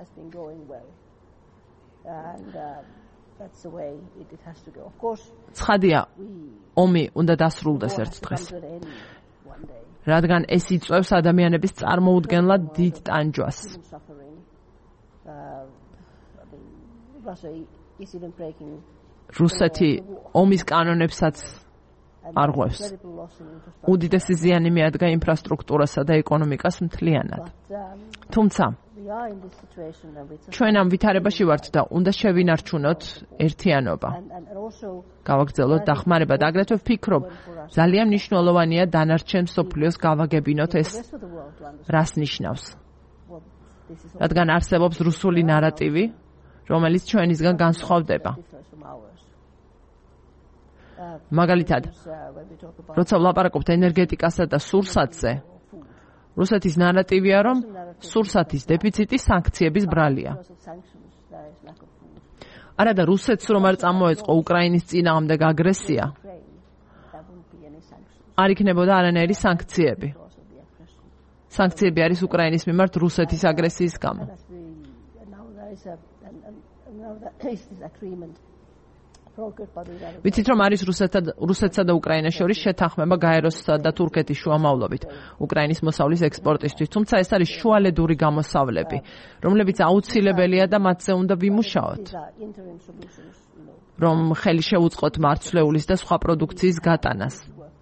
ცხადია, ომი უნდა დასრულდეს ერთ დღეს. რადგან ეს იწვევს ადამიანების წარმოუდგენლად დიდ ტანჯვას. რუსეთი ომის კანონებსაც არღვევს. უდიდესი ზიანი მიადგა ინფრასტრუქტურასა და ეკონომიკას მთლიანად. თუმცა ჩვენ ამ ვითარებაში ვართ და უნდა შევინარჩუნოთ ერთიანობა. გავაგრძელოთ დახმარება და აგრეთვე ვფიქრობ, ძალიან მნიშვნელოვანია დანარჩენ მსოფლიოს გავაგებინოთ ეს რას ნიშნავს. რადგან არსებობს რუსული ნარატივი, რომელიც ჩვენისგან განსხვავდება. მაგალითად, როცა ვლაპარაკობთ ენერგეტიკასა და სურსათზე, რუსეთის ნარატივია, რომ სურსათის დეფიციტი სანქციების ბრალია. არა და რუსეთს რომ არ წამოეწყო უკრაინის წინააღმდეგ აგრესია, არ იქნებოდა არანაირი სანქციები. სანქციები არის უკრაინის მიმართ რუსეთის აგრესიის გამო. ვიცით რომ არის რუსეთსა და უკრაინას შორის შეთანხმება გაეროსსა და თურქეთის შუამავლობით უკრაინის მოსავლის ექსპორტისთვის, თუმცა ეს არის შუალედური გამოსავლები, რომლებიც აუცილებელია და მათზე უნდა ვიმუშაოთ, რომ ხელი შეუწყოთ მარცვლეულის და სხვა პროდუქციის გატანას.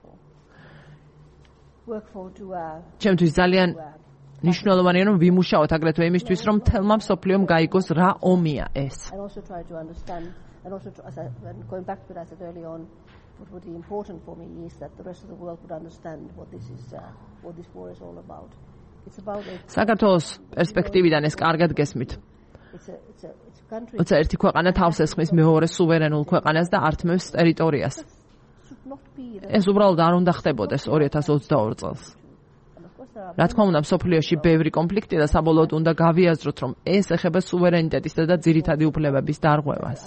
ჩემთვის ძალიან მნიშვნელოვანია რომ ვიმუშაოთ აგრეთვე იმისთვის, რომ მთელმა მსოფლიომ გაიგოს რა ომია ეს. And also, going back to what I said early on, what would be important for me is that the rest of the world would understand what this war is all about. It's about საქართველოს პერსპექტივიდან ეს კარგად გესმით. როცა ერთი ქვეყანა თავს ესხმის მეორე სუვერენულ ქვეყანას და ართმევს ტერიტორიას. ეს უბრალოდ არ უნდა ხდებოდეს 2022 წელს. რა თქმა უნდა, მსოფლიოში ბევრი კონფლიქტი და საბოლოოდ უნდა გავიაზროთ, რომ ეს ეხება სუვერენიტეტისა და ძირითადი უფლებების დარღვევას.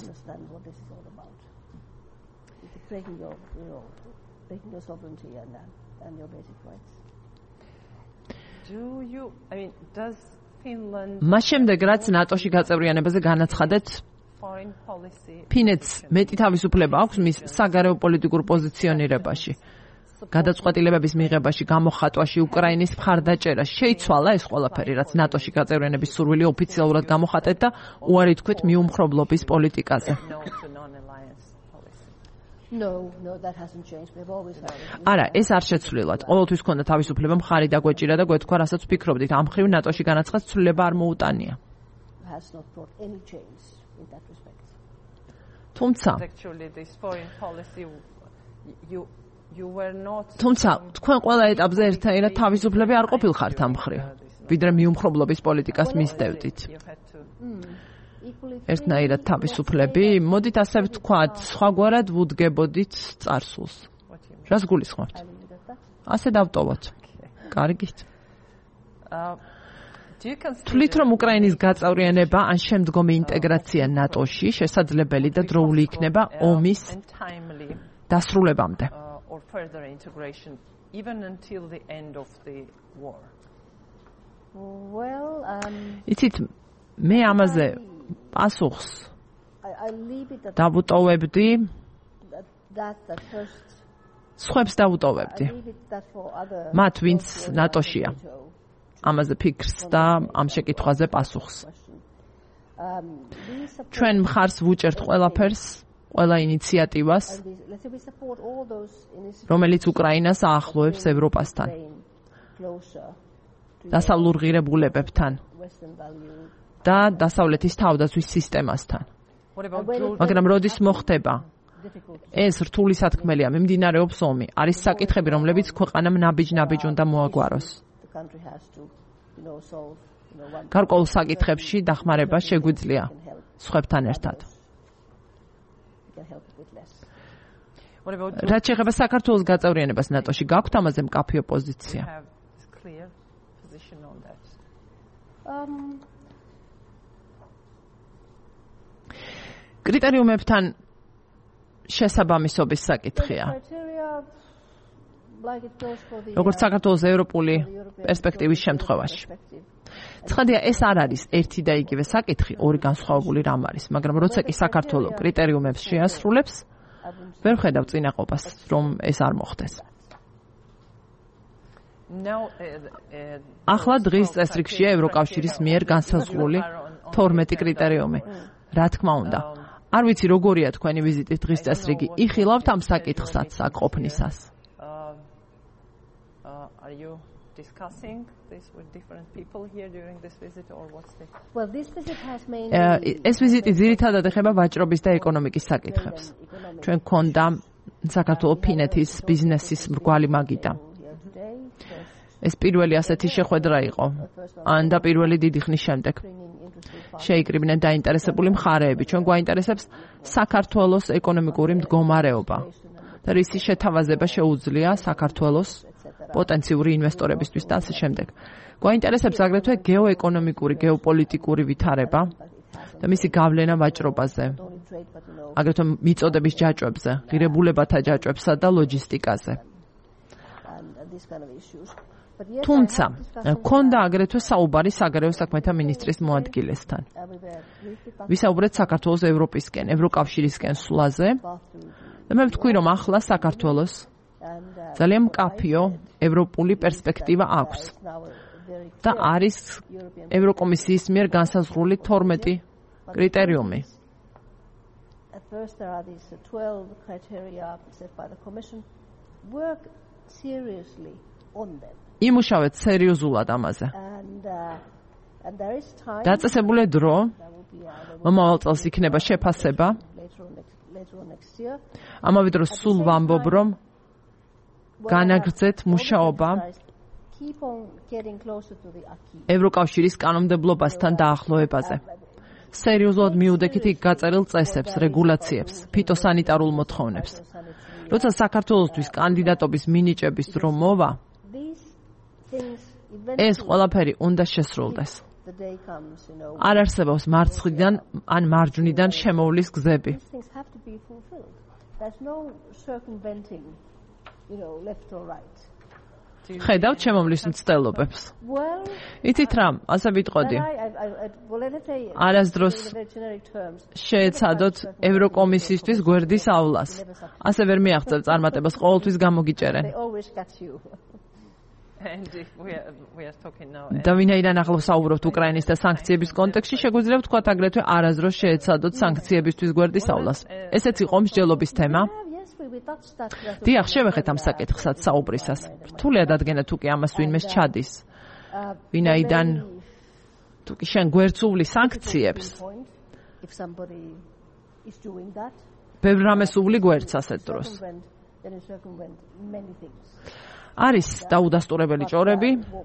მას შემდეგ, რაც ნატოში გაწევრიანებაზე განაცხადეთ, ფინეთს მეტი თავისუფლება აქვს მის საგარეო პოლიტიკურ პოზიციონირებაში. გადაწყვეტილებების მიღებაში, გამოხატვაში, უკრაინის მხარდაჭერას შეიცვალა ეს ყველაფერი, რაც ნატოში გაწევრიანების სურვილი ოფიციალურად გამოხატეთ და უარი თქვით მიუმხრობლობის პოლიტიკაზე. არა, ეს არ შეცვლილად. ყოველთვის ქონდა თავისუფლება მხარი დაგვეჭირა და გვეთქვა, რასაც ვფიქრობდით. ამ მხრივ ნატოში განაცხადს ცვლილება არ მოუტანია. თუმცა თქვენ ყველა ეტაპზე ერთნაირად თავისუფლები არ ყოფილხართ ამ მხრივ, ვიდრე მიუმხრობლობის პოლიტიკას მისდევდით. ერთნაირად თავისუფლები, მოდით ასე ვთქვათ, სხვაგვარად ვუდგებოდით წარსულს. რას გულისხმობთ? ასე დავტოვოთ. კარგით. თვლით, რომ უკრაინის გაწევრიანება ან შემდგომი ინტეგრაცია ნატოში შესაძლებელი და დროული იქნება ომის დასრულებამდე. Or further integration, even until the end of the war. იცით, მე ამაზე პასუხს დავუტოვებდი, სხვებს დავუტოვებდი. მათ, ვინც ნატოშია. ამაზე ფიქრს და ამ შეკითხვაზე პასუხს. ჩვენ მხარს ვუჭერთ ყველაფერს, ყველა ინიციატივას, რომელიც უკრაინას აახლოებს ევროპასთან, დასავლურ ღირებულებებთან და დასავლეთის თავდაცვის სისტემასთან. მაგრამ როდის მოხდება ეს რთული სათქმელია, მიმდინარეობს ომი, არის საკითხები, რომლებიც ქვეყანამ ნაბიჯ-ნაბიჯ უნდა მოაგვაროს. გარკვეულ საკითხებში დახმარება შეგვიძლია სხვებთან ერთად. რაც შეეხება საქართველოს გაწევრიანებას ნატოში, გაქვთ ამაზე მკაფიო პოზიცია? კრიტერიუმებთან შესაბამისობის საკითხია. როგორც საქართველოს ევროპული პერსპექტივის შემთხვევაში. ცხადია, ეს არ არის ერთი და იგივე საკითხი, ორი განსხვავებული რამ არის, მაგრამ როცა კი საქართველოს კრიტერიუმებს შეასრულებს, ვერ ხედავ წინაყოფას, რომ ეს არ მოხდეს. ახლა დღის წესრიგშია ევროკავშირის მიერ განსაზღვრული 12 კრიტერიუმი. რა თქმა უნდა, არ ვიცი როგორია თქვენი ვიზიტის დღის წესრიგი. იხილავთ ამ საკითხსაც აქ ყოფნისას? Are you discussing this with different people here during this visit or what's the? Well, this visit has mainly ეს ვიზიტი ძირითადად ეხება ვაჭრობის და ეკონომიკის საკითხებს. ჩვენ გქონდა საქართველოს ფინეთის ბიზნესის მრგვალი მაგიდა. ეს პირველი ასეთი შეხვედრა იყო. ან და პირველი დიდი ხნის შემდეგ შეიკრიბნენ დაინტერესებული მხარეები. ჩვენ გვაინტერესებს საქართველოს ეკონომიკური მდგომარეობა და რისი შეთავაზება შეუძლია საქართველოს პოტენციური ინვესტორებისთვის და ასე შემდეგ. გვაინტერესებს აგრეთვე გეოეკონომიკური, გეოპოლიტიკური ვითარება და მისი გავლენა ვაჭრობაზე აგრეთვე მიწოდების ჯაჭვებზე, ღირებულებათა ჯაჭვებსა და ლოჯისტიკაზე. თუმცა, ქონდა აგრეთვე საუბარი საგარეო საქმეთა მინისტრის მოადგილესთან. ვისაუბრეთ საქართველოს ევროპისკენ, ევროკავშირისკენ სვლაზე და მე ვთქვი, რომ ახლა საქართველოს ძალიან მკაფიო ევროპული პერსპექტივა აქვს და არის ევროკომისიის მიერ განსაზღვრული 12 კრიტერიუმი. იმუშავეთ სერიოზულად ამაზე. დაწესებულია დრო, მომავალ წელს იქნება შეფასება. ამავე დროს სულ ვამბობ, რომ განაგრძეთ მუშაობა ევროკავშირის კანონმდებლობასთან დაახლოებაზე. სერიოზულად მიუდექით იქ გაწერილ წესებს, რეგულაციებს, ფიტოსანიტარულ მოთხოვნებს. როცა საქართველოსთვის კანდიდატობის მინიჭების დრო მოვა, ეს ყველაფერი უნდა შესრულდეს. არ არსებობს მარცხნიდან ან მარჯვნიდან შემოვლის გზები. ხედავთ შემოვლის მცდელობებს. იცით რა, ასე ვიტყოდი. არასდროს შეეცადოთ ევროკომისიისთვის გვერდისავლას. ასე ვერ მიაღწევ წარმატებას, ყოველთვის გამოგიჭერენ. და ვინაიდან ახლა ვსაუბრობთ უკრაინის და სანქციების კონტექსტში, შეგვიძლია ვთქვათ აგრეთვე არასდროს შეეცადოთ სანქციებისთვის გვერდისავლას. ესეც იყო მსჯელობის თემა. დიახ, შევეხეთ ამ საკითხსაც საუბრისას. რთულია დადგენა თუ კი ამას ვინმე სჩადის. ვინაიდან თუ კი შენ გვერდს სანქციებს, ბევრ რამეს უვლი გვერდს ასეთ დროს. არის დაუდასტურებელი ჭორები.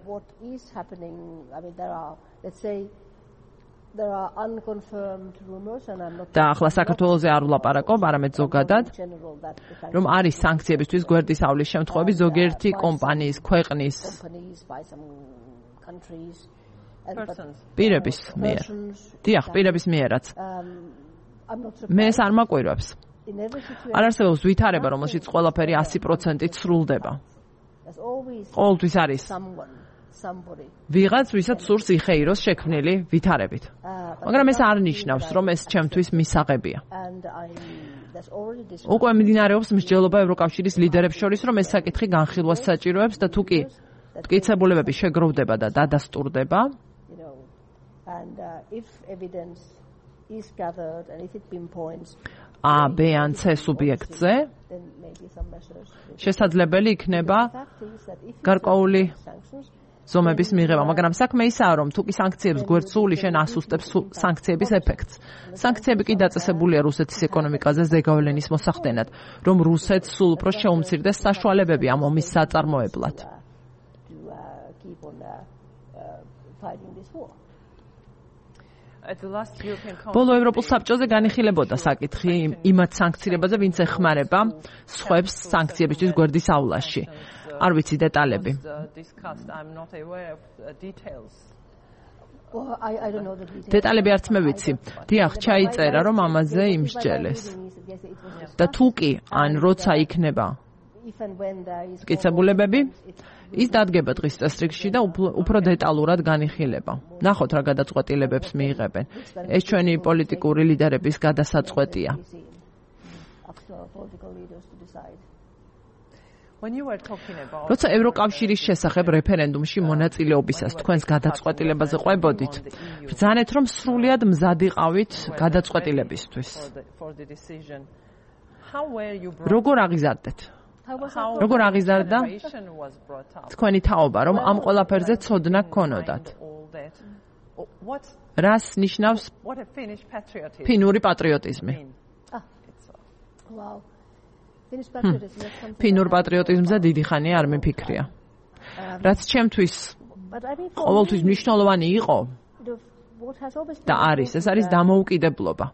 და ახლა საქართველოზე არ ვლაპარაკობ, არამედ ზოგადად, რომ არის სანქციებისთვის გვერდის ავლის შემთხვევები ზოგიერთი კომპანიის, ქვეყნის პირების მიერ. დიახ, პირების მიერაც. მე ეს არ მაკვირვებს. არ არსებობს ვითარება, რომელშიც ყველაფერი 100%-ით სრულდება. ყოველთვის არის ვიღაც, ვისაც სურს იხეიროს შექმნილი ვითარებით. მაგრამ ეს არ ნიშნავს, რომ ეს ჩემთვის მისაღებია. უკვე მიმდინარეობს მსჯელობა ევროკავშირის ლიდერებს შორის, რომ ეს საკითხი განხილვას საჭიროებს და თუ კი მტკიცებულებები შეგროვდება და დადასტურდება, A, B ან C სუბიექტზე, შესაძლებელი იქნება გარკვეული ზომების მიღება, მაგრამ საქმე ისაა, რომ თუ კი სანქციებს გვერდს სული, შენ ასუსტებს სანქციების ეფექტს. სანქციები კი დაწესებულია რუსეთის ეკონომიკაზე ზეგავლენის მოსახდენად, რომ რუსეთს სულ უფრო შეუმცირდეს საშუალებები ამ ომის საწარმოებლად. ბოლო ევროპულ საბჭოზე განიხილებოდა საკითხი იმათ სანქციებაზე, ვინც ეხმარება სხვებს სანქციებისთვის გვერდისავლაში. არ ვიცი დეტალები. დეტალები არც მე ვიცი. დიახ, ჩაიწერა, რომ ამაზე იმსჯელეს. და თუ კი, ან როცა იქნება მტკიცებულებები, ის დადგება დღის წესრიგში და უფრო დეტალურად განიხილება. ნახოთ რა გადაწყვეტილებებს მიიღებენ. ეს ჩვენი პოლიტიკური ლიდერების გადასაწყვეტია. როცა ევროკავშირის შესახებ რეფერენდუმში მონაწილეობისას თქვენს გადაწყვეტილებაზე ყვებოდით, ბრძანეთ, რომ სრულიად მზად იყავით გადაწყვეტილებისთვის. როგორ აღიზარდეთ? როგორ აღიზარდა თქვენი თაობა, რომ ამ ყველაფერზე ცოდნა გქონოდათ? რას ნიშნავს ფინური პატრიოტიზმი? ფინურ პატრიოტიზმზე დიდი ხანია არ მიფიქრია. რაც ჩემთვის ყოველთვის მნიშვნელოვანი იყო და არის, ეს არის დამოუკიდებლობა.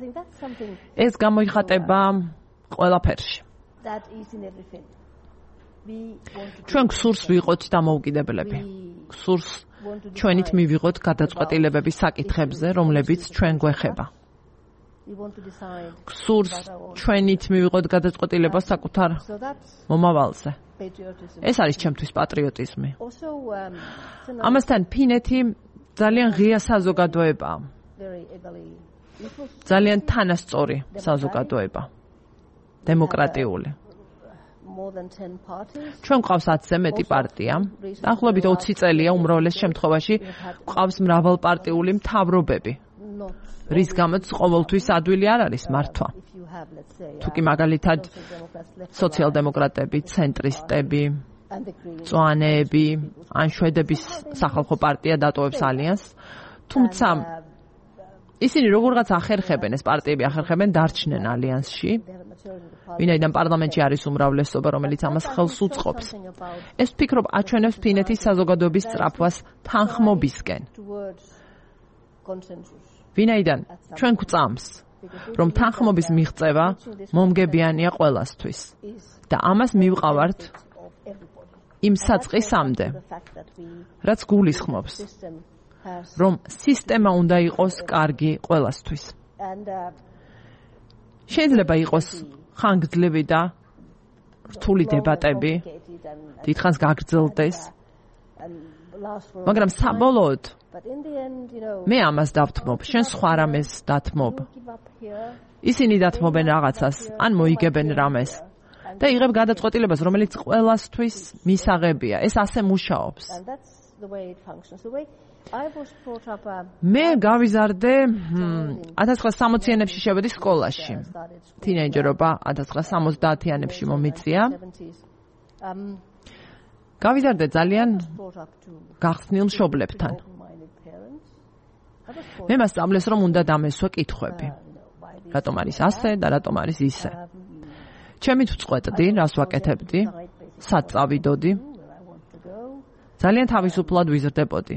ეს გამოიხატება ყველაფერში. ჩვენ გსურს ვიყოთ დამოუკიდებლები. გსურს ჩვენით მივიღოთ გადაწყვეტილებების საკითხებზე, რომლებიც ჩვენ გვეხება. გსურს ჩვენით მივიღოთ გადაწყვეტილება საკუთარ მომავალზე. ეს არის ჩემთვის პატრიოტიზმი. ამასთან ფინეთი ძალიან ღია საზოგადოებაა. ძალიან თანასწორი საზოგადოება. დემოკრატიული. ჩვენ გვყავს 10-ზე მეტი პარტია. დაახლოებით 20 წელია უმრავლეს შემთხვევაში გვყავს მრავალპარტიული მთავრობები. რის გამოც ყოველთვის ადვილი არ არის მართვა. თუ კი მაგალითად სოციალ-დემოკრატები, ცენტრისტები, მწვანეები, ან შვედების სახალხო პარტია დატოვებს ალიანსს, თუმცა ისინი როგორღაც ახერხებენ, ეს პარტიები ახერხებენ დარჩნენ ალიანსში, ვინაიდან პარლამენტში არის უმრავლესობა, რომელიც ამას ხელს უწყობს. ეს ვფიქრობ აჩვენებს ფინეთის საზოგადოების სწრაფვას თანხმობისკენ. ვინაიდან ჩვენ გვწამს, რომ თანხმობის მიღწევა მომგებიანია ყველასთვის და ამას მივყავართ იმ საწყისამდე, რაც გულისხმობს, რომ სისტემა უნდა იყოს კარგი ყველასთვის. შეიძლება იყოს ხანგრძლივი და რთული დებატები, დიდხანს გაგრძელდეს, მაგრამ საბოლოოდ მე ამას დავთმობ, შენ სხვა რამეს დათმობ. ისინი დათმობენ რაღაცას, ან მოიგებენ რამეს და იღებ გადაწყვეტილებას, რომელიც ყველასთვის მისაღებია. ეს ასე მუშაობს. მე გავიზარდე 1960-იანებში შევედი სკოლაში. თინეიჯერობა 1970-იანებში მომიწია. გავიზარდე ძალიან გახსნილ მშობლებთან. მე მასწავლეს, რომ უნდა დამესვე კითხვები. რატომ არის ასე და რატომ არის ისე? ჩემით ვწყვეტდი, რას ვაკეთებდი, სად წავიდოდი. ძალიან თავისუფლად ვიზრდებოდი.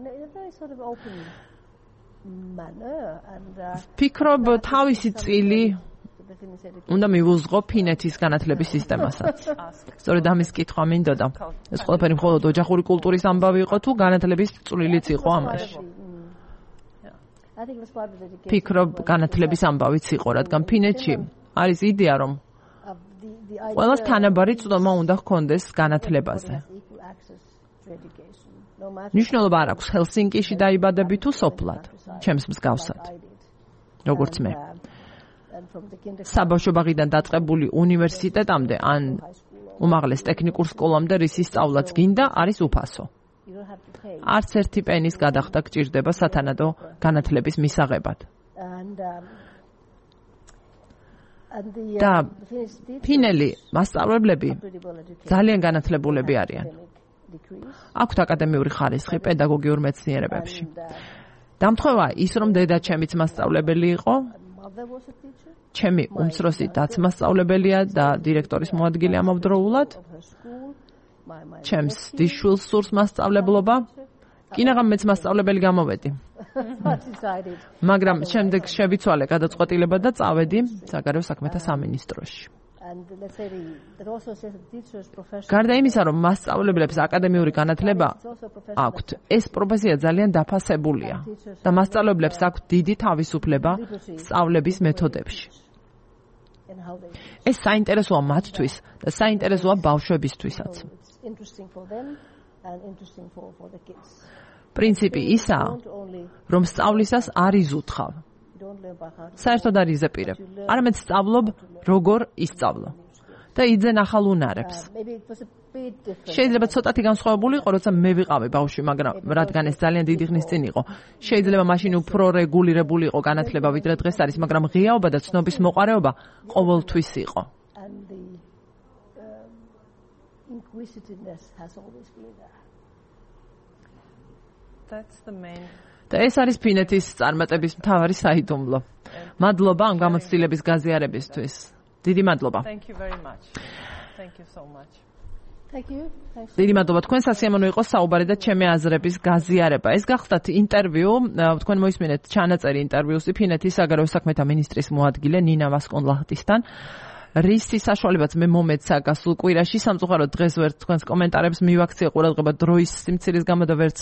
ვფიქრობ, თავისი წილი უნდა მივუძღო ფინეთის განათლების სისტემასაც. სწორედ ამის კითხვა მინდოდა. ეს ყველაფერი მხოლოდ ოჯახური კულტურის ამბავი იყო თუ განათლების წვლილიც იყო ამაში? ვფიქრობ, განათლების ამბავიც იყო, რადგან ფინეთში არის იდეა, რომ ყველას თანაბარი წვდომა უნდა ჰქონდეს განათლებაზე. მნიშვნელობა არ აქვს ჰელსინკიში დაიბადები თუ სოფლად, ჩემს მსგავსად, როგორც მე. საბავშვო ბაღიდან დაწყებული უნივერსიტეტამდე ან უმაღლეს ტექნიკურ სკოლამდე რისი სწავლაც გინდა, არის უფასო. არც ერთი პენის გადახდა გჭირდება სათანადო განათლების მისაღებად. და ფინელი მასწავლებლები ძალიან განათლებულები არიან. აქვთ აკადემიური ხარისხი პედაგოგიურ მეცნიერებებში. დამთხოვა ის, რომ დედა ჩემიც მასწავლებელი იყო, ჩემი უმცროსი დაც მასწავლებელია და დირექტორის მოადგილე ამავდროულად. ჩემს დიშვილს სურს მასწავლებლობა. კინაღამ მეც მასწავლებელი გამოვედი. მაგრამ შემდეგ შევიცვალე გადაწყვეტილება და წავედი საგარეო საქმეთა სამინისტროში. გარდა იმისა, რომ მასწავლებლებს აკადემიური განათლება აქვთ, ეს პროფესია ძალიან დაფასებულია და მასწავლებლებს აქვთ დიდი თავისუფლება სწავლების მეთოდებში. ეს საინტერესოა მათთვის და საინტერესოა ბავშვებისთვისაც. პრინციპი ისაა, რომ სწავლისას არ იზუთხავ. საერთოდ არ იზეპირებ. არამედ სწავლობ, როგორ ისწავლო. და იძენ ახალ უნარებს. შეიძლება ცოტათი განსხვავებული იყო, როცა მე ვიყავი ბავშვი, მაგრამ რადგან ეს ძალიან დიდი ხნის წინ იყო, შეიძლება მაშინ უფრო რეგულირებული იყო განათლება, ვიდრე დღეს არის, მაგრამ ღიაობა და ცნობის მოყარეობა ყოველთვის იყო. და ეს არის ფინეთის წარმატების მთავარი საიდუმლო. მადლობა ამ გამოცდილების გაზიარებისთვის. დიდი მადლობა. დიდი მადლობა. თქვენ სასიამოვნო იყო საუბარი და ჩემი აზრების გაზიარება. ეს გახსდათ ინტერვიუ, თქვენ მოისმინეთ ჩანაწერი ინტერვიუსი ფინეთის საგარეო საქმეთა მინისტრის მოადგილე ნინა ვასკონლაჰტისთან. რისი საშუალებაც მე მომეცა გასულ კვირაში. სამწუხაროდ დღეს ვერც თქვენს კომენტარებს მივაქციე ყურადღება დროის სიმცირის გამო და ვერც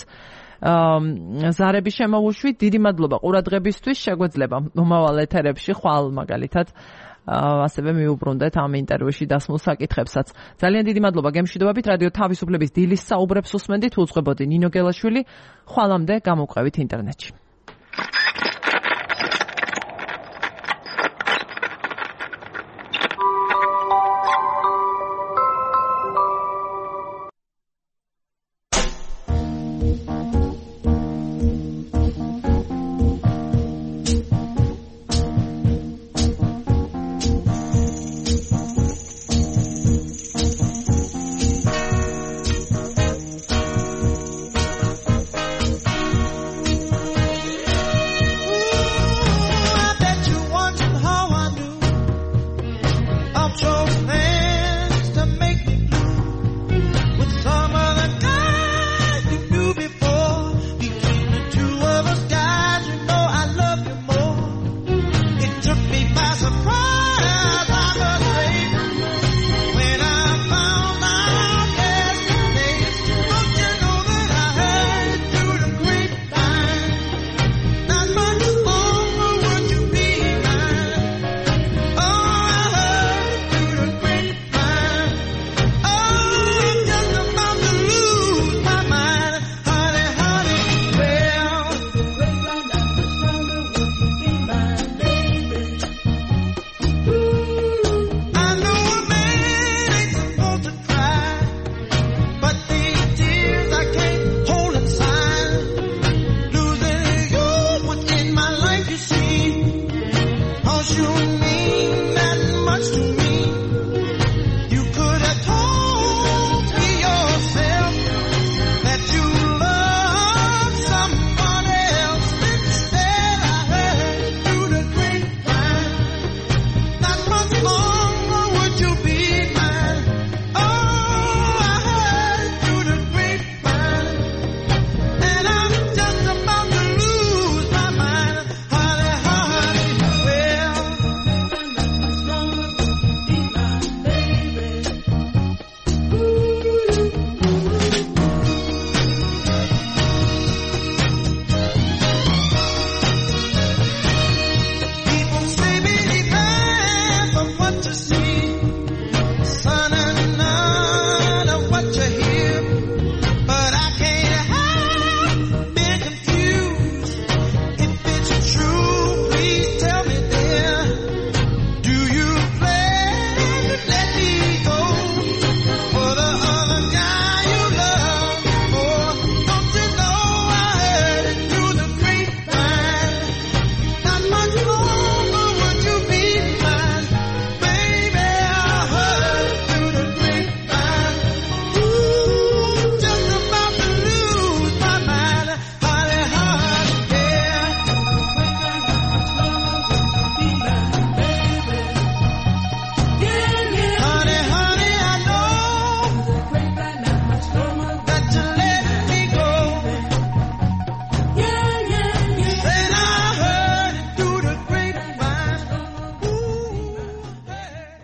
ზარები შემოვუშვით. დიდი მადლობა ყურადღებისთვის. შეგვეძლება მომავალ ეთერებში ხვალ მაგალითად ასევე მიუბრუნდეთ ამ ინტერვიუში დასმულ საკითხებსაც. ძალიან დიდი მადლობა გემშვიდობებით. რადიო თავისუფლების დილის საუბრებს უსმენდით. უძღვებოდი ნინო გელაშვილი. ხვალამდე გამოვყევით ინტერნეტში.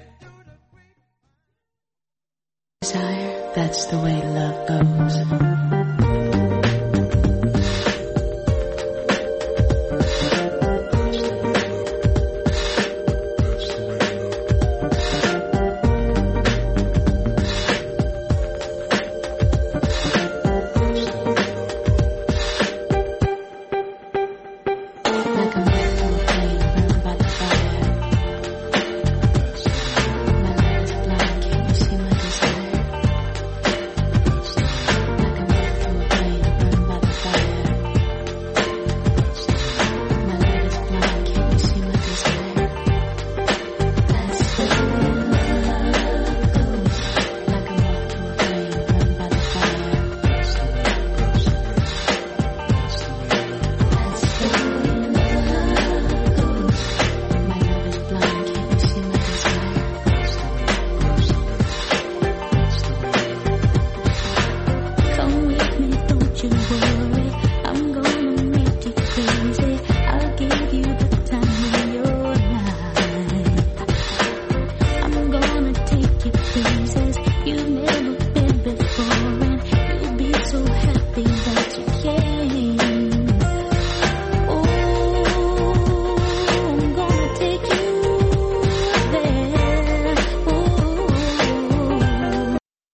That's the way love goes.